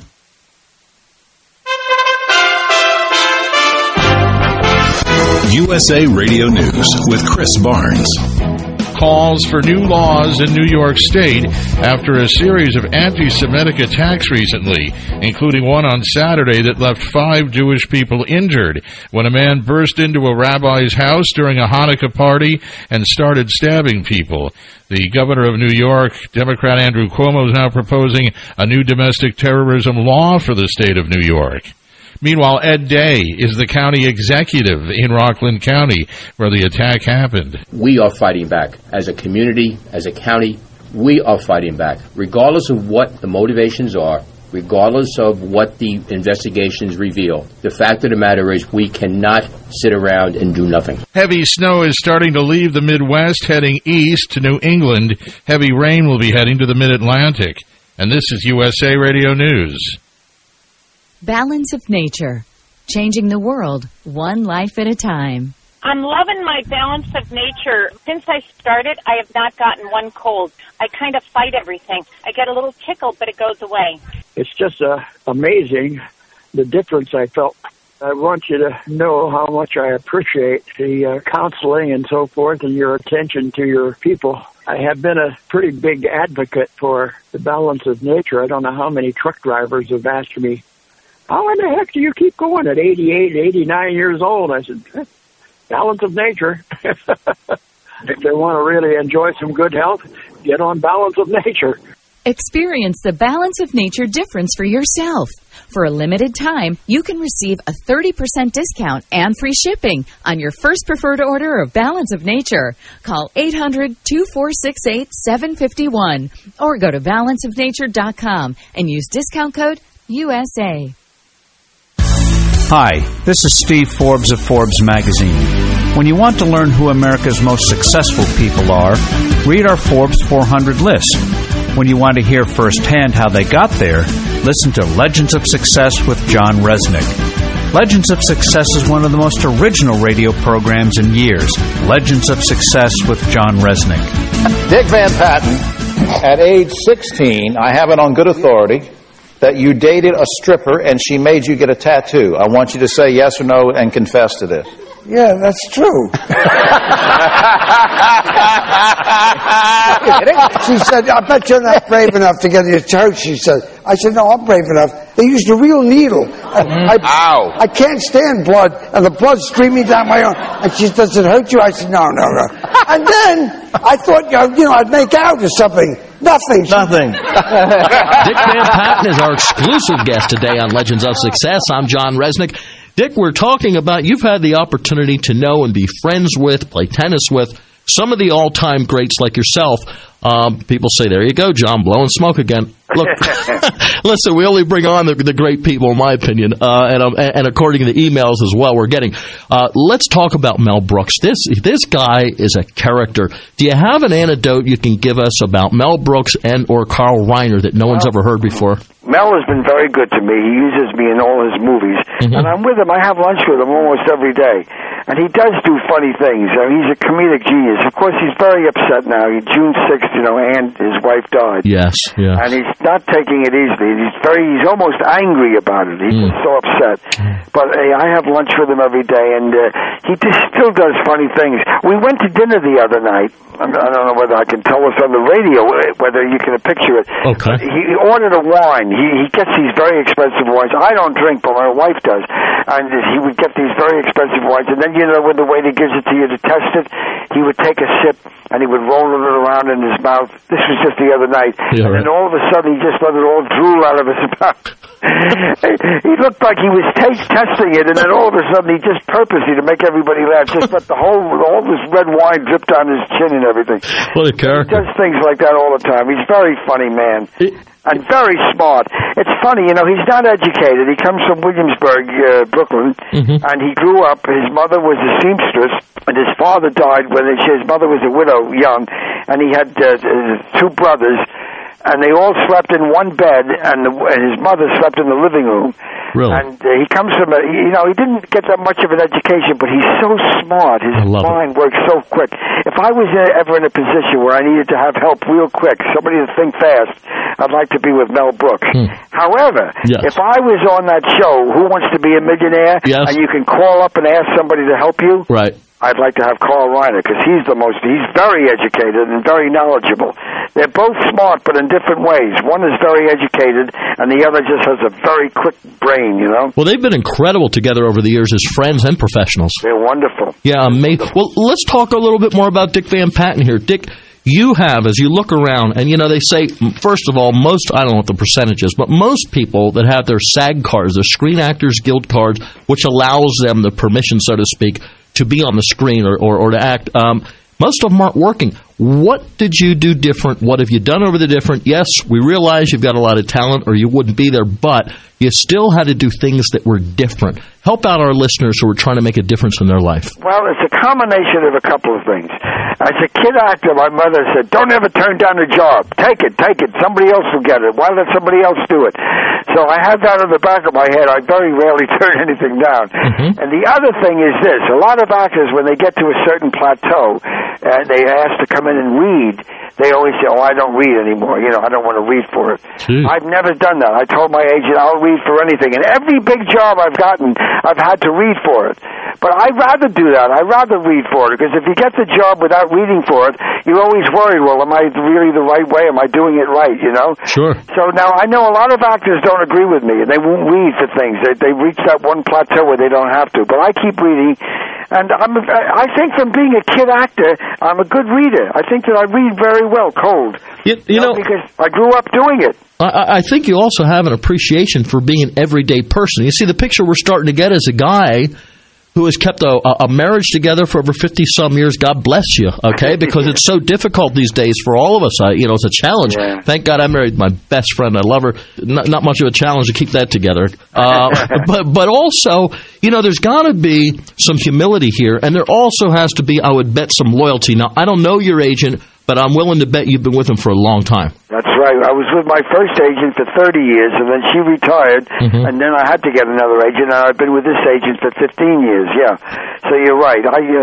USA Radio News with Chris Barnes. Calls for new laws in New York State after a series of anti-Semitic attacks recently, including one on Saturday that left 5 Jewish people injured when a man burst into a rabbi's house during a Hanukkah party and started stabbing people. The governor of New York, Democrat Andrew Cuomo, is now proposing a new domestic terrorism law for the state of New York. Meanwhile, Ed Day is the county executive in Rockland County where the attack happened. We are fighting back. As a community, as a county, we are fighting back. Regardless of what the motivations are, regardless of what the investigations reveal, the fact of the matter is we cannot sit around and do nothing. Heavy snow is starting to leave the Midwest, heading east to New England. Heavy rain will be heading to the Mid-Atlantic. And this is USA Radio News. Balance of Nature, changing the world one life at a time. I'm loving my Balance of Nature. Since I started, I have not gotten one cold. I kind of fight everything. I get a little tickle, but it goes away. It's just amazing the difference I felt. I want you to know how much I appreciate the counseling and so forth and your attention to your people. I have been a pretty big advocate for the Balance of Nature. I don't know how many truck drivers have asked me, how in the heck do you keep going at 88, 89 years old? I said, Balance of Nature. If they want to really enjoy some good health, get on Balance of Nature. Experience the Balance of Nature difference for yourself. For a limited time, you can receive a 30% discount and free shipping on your first preferred order of Balance of Nature. Call 800-2468-751 or go to balanceofnature.com and use discount code USA. Hi, this is Steve Forbes of Forbes Magazine. When you want to learn who America's most successful people are, read our Forbes 400 list. When you want to hear firsthand how they got there, listen to Legends of Success with John Resnick. Legends of Success is one of the most original radio programs in years. Legends of Success with John Resnick. Dick Van Patten, at age 16, I have it on good authority that you dated a stripper and she made you get a tattoo. I want you to say yes or no and confess to this. Yeah, that's true. She said, I bet you're not brave enough to get to your church, she said. I said, no, I'm brave enough. They used a real needle I can't stand blood, and the blood's streaming down my arm. And she says, does it hurt you? I said, no. And then I thought, I'd make out or something. Nothing. Dick Van Patten is our exclusive guest today on Legends of Success. I'm John Resnick. Dick, we're talking about you've had the opportunity to know and be friends with, play tennis with, some of the all-time greats like yourself. People say, there you go, John, blowing smoke again. Look, listen, we only bring on the great people, in my opinion, and according to the emails as well we're getting. Let's talk about Mel Brooks. This guy is a character. Do you have an anecdote you can give us about Mel Brooks and or Carl Reiner that no one's ever heard before? Mel has been very good to me. He uses me in all his movies. And I'm with him. I have lunch with him almost every day. And he does do funny things. He's a comedic genius. Of course, he's very upset now. June 6th, and his wife died. Yes. And he's not taking it easily. He's almost angry about it. He's just so upset. But I have lunch with him every day, and he still does funny things. We went to dinner the other night. I don't know whether I can tell us on the radio, whether you can picture it. Okay. He ordered a wine. He gets these very expensive wines. I don't drink, but my wife does. And he would get these very expensive wines. And then, when the waiter gives it to you to test it, he would take a sip, and he would roll it around in his mouth. This was just the other night. Yeah, and then all of a sudden, he just let it all drool out of his mouth. He looked like he was testing it, and then all of a sudden, he just purposely, to make everybody laugh, just let all this red wine drip down his chin and everything. What a character. He does things like that all the time. He's a very funny man. And very smart. It's funny, he's not educated. He comes from Williamsburg, Brooklyn, and he grew up. His mother was a seamstress, and his father died when his mother was a widow, young, and he had two brothers, and they all slept in one bed, and his mother slept in the living room. Really? And he comes from he didn't get that much of an education, but he's so smart. His mind works so quick. If I was ever in a position where I needed to have help real quick, somebody to think fast, I'd like to be with Mel Brooks. However, if I was on that show, Who Wants to Be a Millionaire, and you can call up and ask somebody to help you, right? I'd like to have Carl Reiner, because he's very educated and very knowledgeable. They're both smart, but in different ways. One is very educated, and the other just has a very quick brain, Well, they've been incredible together over the years as friends and professionals. They're wonderful. Yeah, amazing. Well, let's talk a little bit more about Dick Van Patten here. Dick, you have, as you look around, and they say, first of all, I don't know what the percentage is, but most people that have their SAG cards, their Screen Actors Guild cards, which allows them the permission, so to speak, to be on the screen or to act, most of them aren't working. What did you do different? What have you done over the different? Yes, we realize you've got a lot of talent or you wouldn't be there, but you still had to do things that were different. Help out our listeners who are trying to make a difference in their life. Well, it's a combination of a couple of things. As a kid actor, my mother said, don't ever turn down a job. Take it. Somebody else will get it. Why let somebody else do it? So I had that in the back of my head. I very rarely turn anything down. And the other thing is this. A lot of actors, when they get to a certain plateau, they ask to come in and read, they always say, I don't read anymore. I don't want to read for it. I've never done that. I told my agent, I'll read for anything. And every big job I've gotten, I've had to read for it. But I'd rather do that. I'd rather read for it, because if you get the job without reading for it, you're always worried, well, am I really the right way? Am I doing it right, Sure. So now I know a lot of actors don't agree with me, and they won't read for things. They reach that one plateau where they don't have to. But I keep reading, and I think from being a kid actor, I'm a good reader. I think that I read very well cold. Because I grew up doing it. I think you also have an appreciation for being an everyday person. You see, the picture we're starting to get is a guy who has kept a marriage together for over 50-some years. God bless you, okay? Because it's so difficult these days for all of us. It's a challenge. Yeah. Thank God I married my best friend. I love her. Not much of a challenge to keep that together. But also, there's got to be some humility here, and there also has to be, I would bet, some loyalty. Now, I don't know your agent, but I'm willing to bet you've been with him for a long time. That's right. I was with my first agent for 30 years, and then she retired, and then I had to get another agent, and I've been with this agent for 15 years, yeah. So you're right.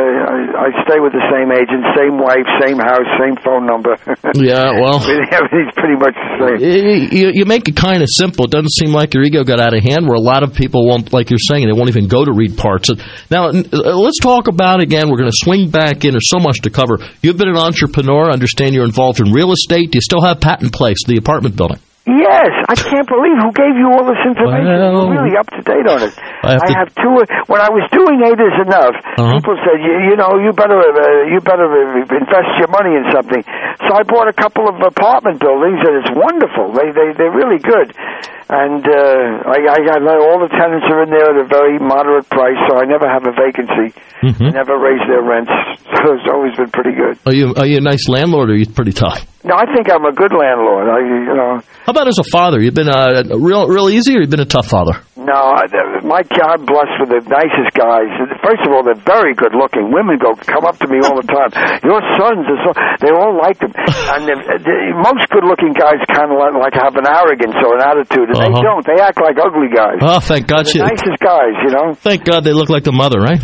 I stay with the same agent, same wife, same house, same phone number. Yeah, well. Everything's pretty much the same. You make it kind of simple. It doesn't seem like your ego got out of hand, where a lot of people won't, like you're saying, they won't even go to read parts. Now, let's talk about, again, we're going to swing back in. There's so much to cover. You've been an entrepreneur. I understand you're involved in real estate. Do you still have Patton Place, the apartment building? Yes, I can't believe who gave you all this information. You're really up to date on it. I have two. When I was doing 8 is Enough, people said, you better invest your money in something. So I bought a couple of apartment buildings, and it's wonderful. They're really good. And I got all the tenants are in there at a very moderate price, so I never have a vacancy. I never raise their rents, so it's always been pretty good. Are you a nice landlord, or are you pretty tough? No, I think I'm a good landlord. How about as a father? You've been real easy, or you've been a tough father? No, I'm blessed with the nicest guys. First of all, they're very good looking. Women come up to me all the time. Your sons are so. They all like them. And most good looking guys kind of like have an arrogance or an attitude, and they don't. They act like ugly guys. Oh, thank God! They're the nicest guys, Thank God they look like the mother, right?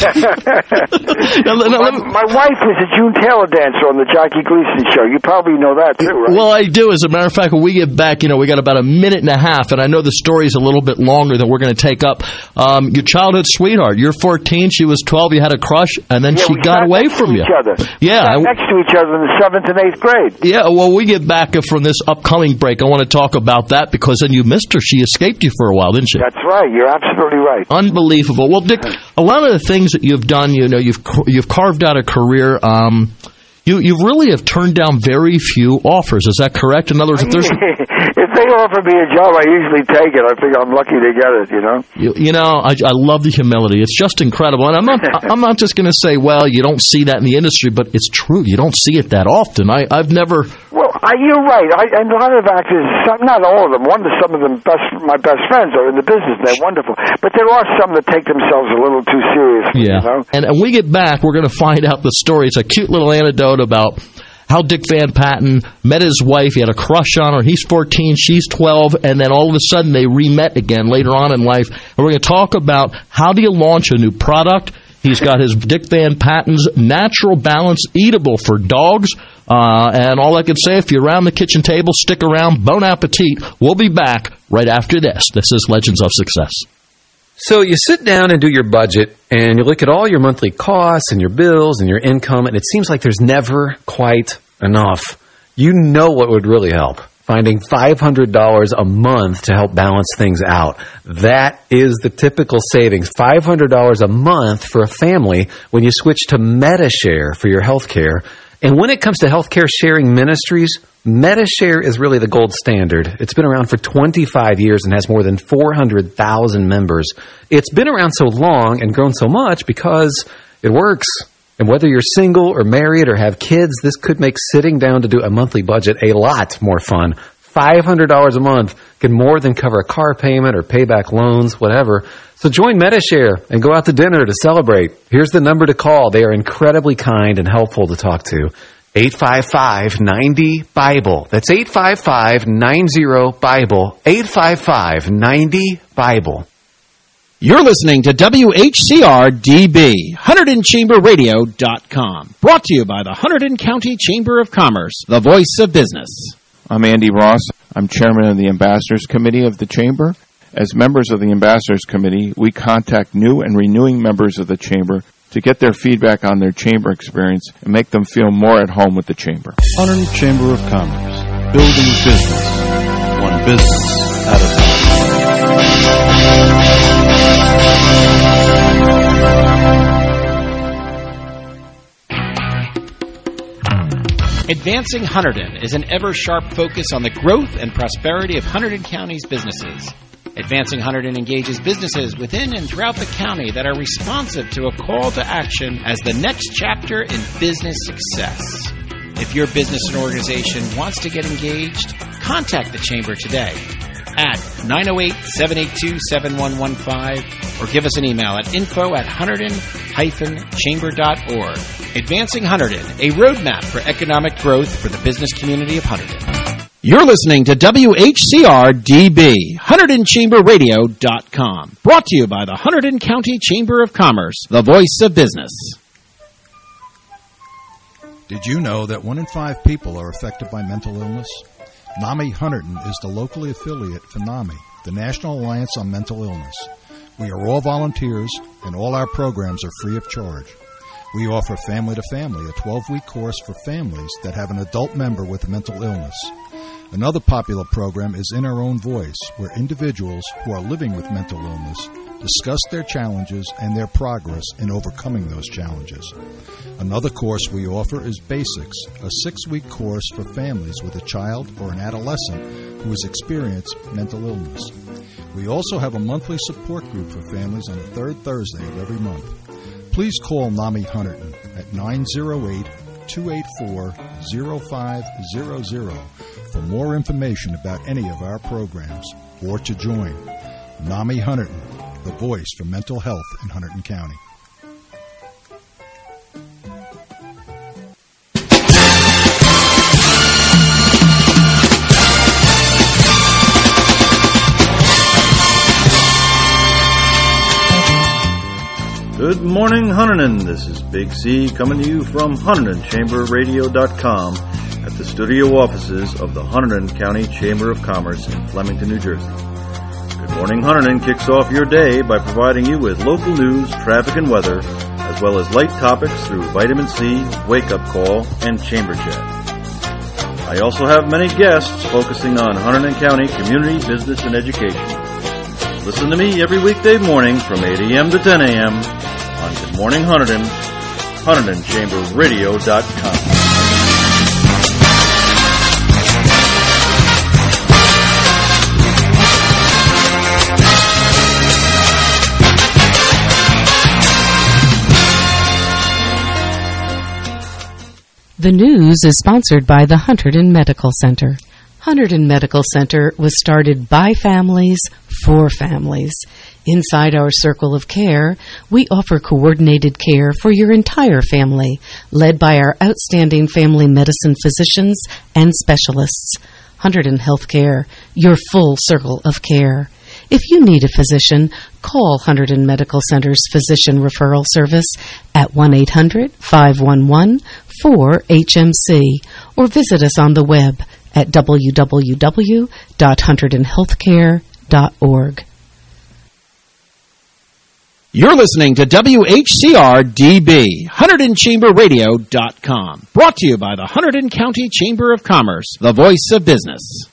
My wife was a June Taylor dancer on the Jackie Gleason show. You probably know that too, right? Well, I do. As a matter of fact, when we get back, we got about a minute and a half, and I know the story's a little bit longer than we're going to take up. Your childhood sweetheart. You're 14. She was 12. You had a crush, and then she got away from you. Yeah, we sat next to each other in the 7th and 8th grade. Yeah. Well, we get back from this upcoming break. I want to talk about that because then you missed her. She escaped you for a while, didn't she? That's right. You're absolutely right. Unbelievable. Well, Dick, a lot of the things that you've done, you've carved out a career. You really have turned down very few offers. Is that correct? In other words, if they offer me a job, I usually take it. I think I'm lucky to get it. I love the humility. It's just incredible. And I'm not just going to say, well, you don't see that in the industry, but it's true. You don't see it that often. I've never. Well, you're right. And a lot of actors, not all of them. Some of them, my best friends are in the business. They're wonderful. But there are some that take themselves a little too seriously. Yeah. And when we get back, we're going to find out the story. It's a cute little anecdote about how Dick Van Patten met his wife. He had a crush on her. He's 14, she's 12, and then all of a sudden they re-met again later on in life. And we're going to talk about how do you launch a new product. He's got his Dick Van Patten's Natural Balance Eatable for dogs. And all I can say, if you're around the kitchen table, stick around. Bon appetit. We'll be back right after this. This is Legends of Success. So you sit down and do your budget, and you look at all your monthly costs and your bills and your income, and it seems like there's never quite enough. You know what would really help? Finding $500 a month to help balance things out. That is the typical savings. $500 a month for a family when you switch to Medi-Share for your health care. And when it comes to healthcare sharing ministries, Medi-Share is really the gold standard. It's been around for 25 years and has more than 400,000 members. It's been around so long and grown so much because it works. And whether you're single or married or have kids, this could make sitting down to do a monthly budget a lot more fun. $500 a month can more than cover a car payment or pay back loans, whatever. So join Medi-Share and go out to dinner to celebrate. Here's the number to call. They are incredibly kind and helpful to talk to. 855-90-BIBLE. That's 855-90-BIBLE. 855-90-BIBLE. You're listening to WHCR-DB, HunterdonChamberRadio.com. Brought to you by the Hunterdon County Chamber of Commerce, the voice of business. I'm Andy Ross. I'm chairman of the Ambassadors Committee of the Chamber. As members of the Ambassadors Committee, we contact new and renewing members of the Chamber to get their feedback on their Chamber experience and make them feel more at home with the Chamber. Hunterdon Chamber of Commerce, building business, one business at a time. Advancing Hunterdon is an ever-sharp focus on the growth and prosperity of Hunterdon County's businesses. Advancing Hunterdon engages businesses within and throughout the county that are responsive to a call to action as the next chapter in business success. If your business and organization wants to get engaged, contact the Chamber today at 908-782-7115 or give us an email at info@hunterdon-chamber.org. Advancing Hunterdon, a roadmap for economic growth for the business community of Hunterdon. You're listening to WHCR-DB, HunterdonChamberRadio.com. Brought to you by the Hunterdon County Chamber of Commerce, the voice of business. Did you know that 1 in 5 people are affected by mental illness? NAMI Hunterdon is the locally affiliate for NAMI, the National Alliance on Mental Illness. We are all volunteers, and all our programs are free of charge. We offer Family to Family, a 12-week course for families that have an adult member with a mental illness. Another popular program is In Our Own Voice, where individuals who are living with mental illness discuss their challenges and their progress in overcoming those challenges. Another course we offer is Basics, a 6-week course for families with a child or an adolescent who has experienced mental illness. We also have a monthly support group for families on the third Thursday of every month. Please call NAMI Hunterdon at 908-284-0500 for more information about any of our programs or to join. NAMI Hunterdon, the voice for mental health in Hunterdon County. Good morning, Hunterdon. This is Big C coming to you from HunterdonChamberRadio.com at the studio offices of the Hunterdon County Chamber of Commerce in Flemington, New Jersey. Good Morning Hunterdon kicks off your day by providing you with local news, traffic, and weather, as well as light topics through Vitamin C, Wake Up Call, and Chamber Chat. I also have many guests focusing on Hunterdon County community, business, and education. Listen to me every weekday morning from 8 a.m. to 10 a.m. on Good Morning Hunterdon, HunterdonChamberRadio.com. The news is sponsored by the Hunterdon Medical Center. Hunterdon Medical Center was started by families for families. Inside our circle of care, we offer coordinated care for your entire family, led by our outstanding family medicine physicians and specialists. Hunterdon Healthcare, your full circle of care. If you need a physician, call Hunterdon Medical Center's Physician Referral Service at 1-800-511-4HMC or visit us on the web at www.hunterdonhealthcare.org. You're listening to WHCR-DB, HunterdonChamberRadio.com. Brought to you by the Hunterdon County Chamber of Commerce, the voice of business.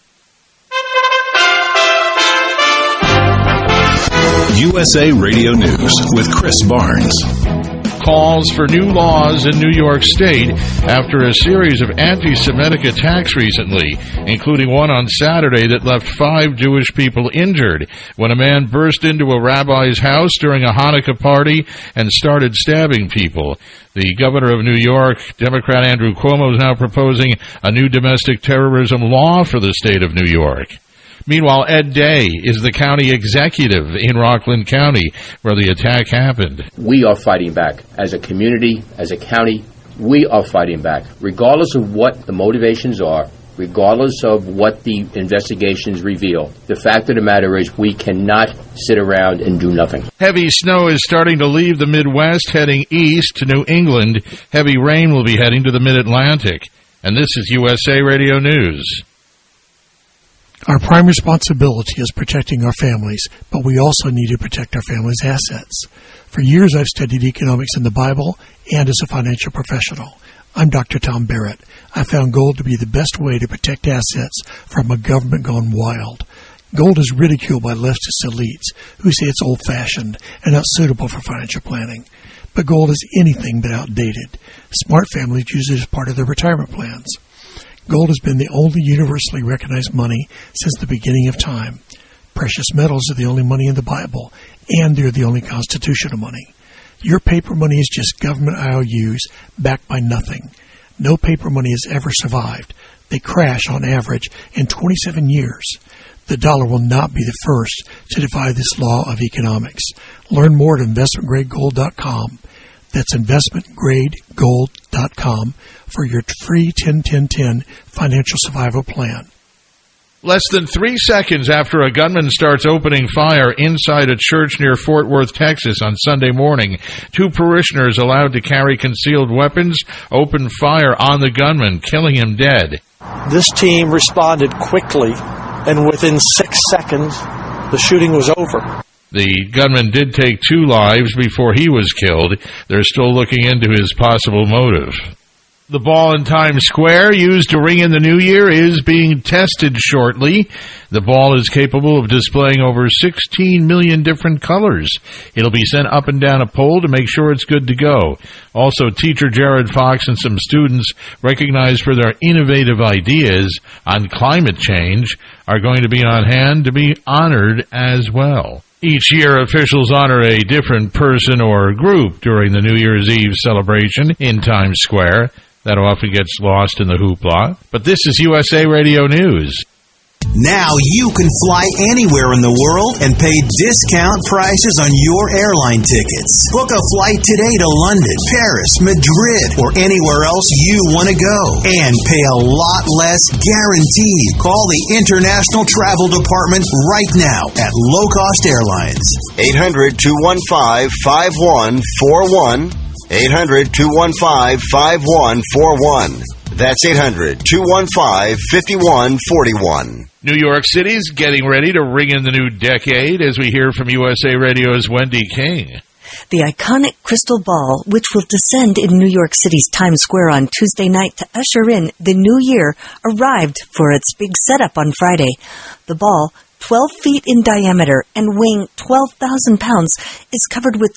USA Radio News with Chris Barnes. Calls for new laws in New York State after a series of anti-Semitic attacks recently, including one on Saturday that left 5 Jewish people injured when a man burst into a rabbi's house during a Hanukkah party and started stabbing people. The governor of New York, Democrat Andrew Cuomo, is now proposing a new domestic terrorism law for the state of New York. Meanwhile, Ed Day is the county executive in Rockland County, where the attack happened. We are fighting back. As a community, as a county, we are fighting back. Regardless of what the motivations are, regardless of what the investigations reveal, the fact of the matter is we cannot sit around and do nothing. Heavy snow is starting to leave the Midwest, heading east to New England. Heavy rain will be heading to the Mid-Atlantic. And this is USA Radio News. Our prime responsibility is protecting our families, but we also need to protect our families' assets. For years, I've studied economics in the Bible and as a financial professional. I'm Dr. Tom Barrett. I found gold to be the best way to protect assets from a government gone wild. Gold is ridiculed by leftist elites who say it's old-fashioned and not suitable for financial planning. But gold is anything but outdated. Smart families use it as part of their retirement plans. Gold has been the only universally recognized money since the beginning of time. Precious metals are the only money in the Bible, and they're the only constitutional money. Your paper money is just government IOUs backed by nothing. No paper money has ever survived. They crash on average in 27 years. The dollar will not be the first to defy this law of economics. Learn more at investmentgradegold.com. That's investmentgradegold.com for your free 10-10-10 financial survival plan. Less than 3 seconds after a gunman starts opening fire inside a church near Fort Worth, Texas on Sunday morning, 2 parishioners allowed to carry concealed weapons opened fire on the gunman, killing him dead. This team responded quickly, and within 6 seconds, the shooting was over. The gunman did take 2 lives before he was killed. They're still looking into his possible motive. The ball in Times Square used to ring in the new year is being tested shortly. The ball is capable of displaying over 16 million different colors. It'll be sent up and down a pole to make sure it's good to go. Also, teacher Jared Fox and some students recognized for their innovative ideas on climate change are going to be on hand to be honored as well. Each year, officials honor a different person or group during the New Year's Eve celebration in Times Square. That often gets lost in the hoopla. But this is USA Radio News. Now you can fly anywhere in the world and pay discount prices on your airline tickets. Book a flight today to London, Paris, Madrid, or anywhere else you want to go. And pay a lot less guaranteed. Call the International Travel Department right now at Low Cost Airlines. 800-215-5141. 800-215-5141. That's 800-215-5141. New York City's getting ready to ring in the new decade, as we hear from USA Radio's Wendy King. The iconic crystal ball, which will descend in New York City's Times Square on Tuesday night to usher in the new year, arrived for its big setup on Friday. The ball, 12 feet in diameter and weighing 12,000 pounds, is covered with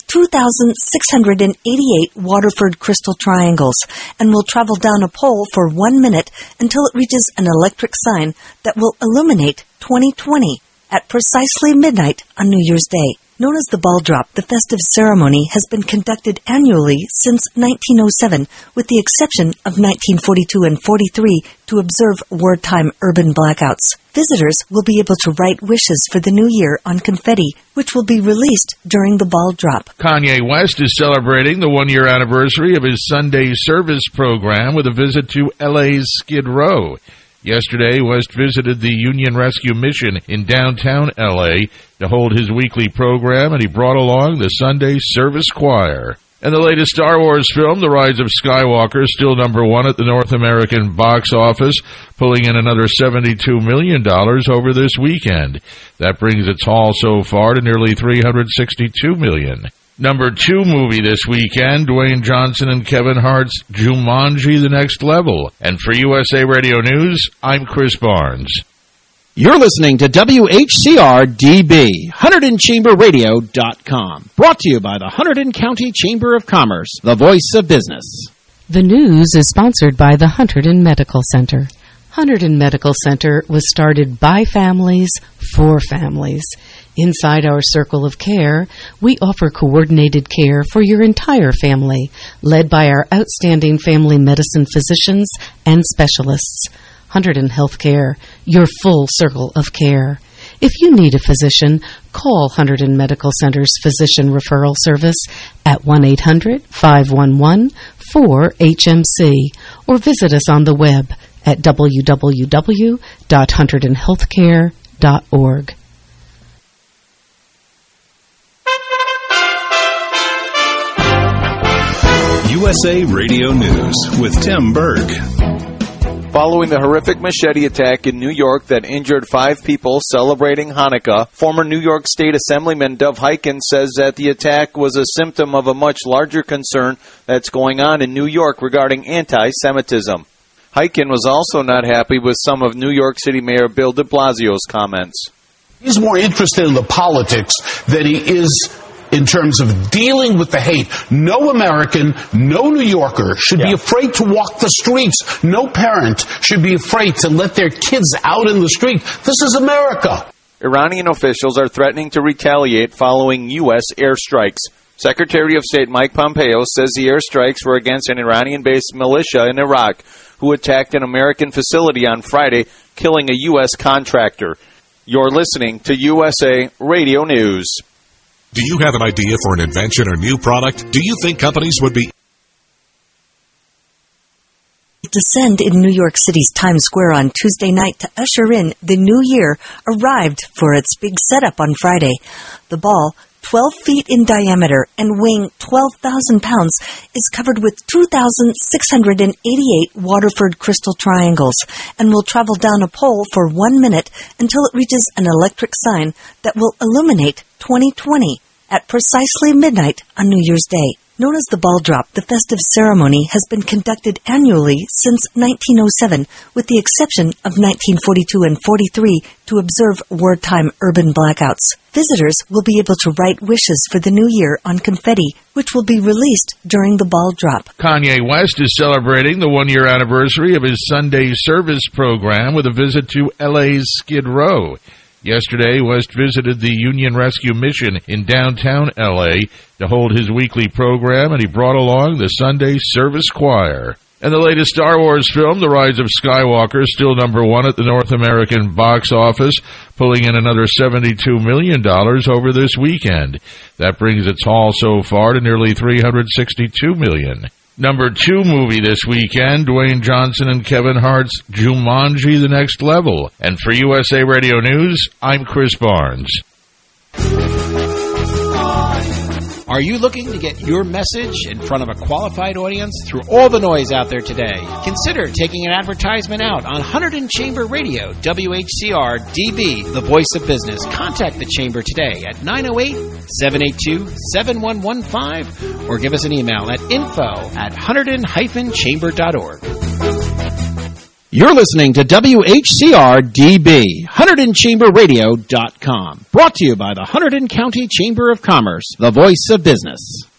2,688 Waterford crystal triangles and will travel down a pole for 1 minute until it reaches an electric sign that will illuminate 2020 at precisely midnight on New Year's Day. Known as the ball drop, the festive ceremony has been conducted annually since 1907, with the exception of 1942 and 43 to observe wartime urban blackouts. Visitors will be able to write wishes for the new year on confetti, which will be released during the ball drop. Kanye West is celebrating the 1-year anniversary of his Sunday service program with a visit to LA's Skid Row. Yesterday, West visited the Union Rescue Mission in downtown L.A. to hold his weekly program, and he brought along the Sunday Service Choir. And the latest Star Wars film, The Rise of Skywalker, still number 1 at the North American box office, pulling in another $72 million over this weekend. That brings its haul so far to nearly $362 million. Number 2 movie this weekend, Dwayne Johnson and Kevin Hart's Jumanji: The Next Level. And for USA Radio News, I'm Chris Barnes. You're listening to WHCR-DB, HunterdonChamberRadio.com. Brought to you by the Hunterdon County Chamber of Commerce, the voice of business. The news is sponsored by the Hunterdon Medical Center. Hunterdon Medical Center was started by families for families. Inside our circle of care, we offer coordinated care for your entire family, led by our outstanding family medicine physicians and specialists. Hunterdon Healthcare, your full circle of care. If you need a physician, call Hunterdon Medical Center's Physician Referral Service at 1-800-511-4HMC or visit us on the web at www.hunterdonhealthcare.org. USA Radio News with Tim Berg. Following the horrific machete attack in New York that injured 5 people celebrating Hanukkah, former New York State Assemblyman Dov Hikind says that the attack was a symptom of a much larger concern that's going on in New York regarding anti-Semitism. Hikind was also not happy with some of New York City Mayor Bill de Blasio's comments. He's more interested in the politics than he is in terms of dealing with the hate. No American, no New Yorker should be afraid to walk the streets. No parent should be afraid to let their kids out in the street. This is America. Iranian officials are threatening to retaliate following U.S. airstrikes. Secretary of State Mike Pompeo says the airstrikes were against an Iranian-based militia in Iraq who attacked an American facility on Friday, killing a U.S. contractor. You're listening to USA Radio News. Do you have an idea for an invention or new product? Do you think companies would be descend in New York City's Times Square on Tuesday night to usher in the new year arrived for its big setup on Friday. The ball, 12 feet in diameter and weighing 12,000 pounds, is covered with 2,688 Waterford crystal triangles and will travel down a pole for 1 minute until it reaches an electric sign that will illuminate 2020 at precisely midnight on New Year's Day. Known as the ball drop, the festive ceremony has been conducted annually since 1907, with the exception of 1942 and 43 to observe wartime urban blackouts. Visitors will be able to write wishes for the new year on confetti, which will be released during the ball drop. Kanye West is celebrating the one-year anniversary of his Sunday service program with a visit to LA's Skid Row. Yesterday, West visited the Union Rescue Mission in downtown L.A. to hold his weekly program, and he brought along the Sunday Service Choir. And the latest Star Wars film, The Rise of Skywalker, still number one at the North American box office, pulling in another $72 million over this weekend. That brings its haul so far to nearly $362 million. Number 2 movie this weekend, Dwayne Johnson and Kevin Hart's Jumanji: The Next Level. And for USA Radio News, I'm Chris Barnes. Are you looking to get your message in front of a qualified audience through all the noise out there today? Consider taking an advertisement out on Hunterdon Chamber Radio, WHCR DB, the voice of business. Contact the Chamber today at 908-782-7115 or give us an email at info@hunterdon-chamber.org. You're listening to WHCR DB, HunterdonChamberRadio.com. Brought to you by the Hunterdon County Chamber of Commerce, the voice of business.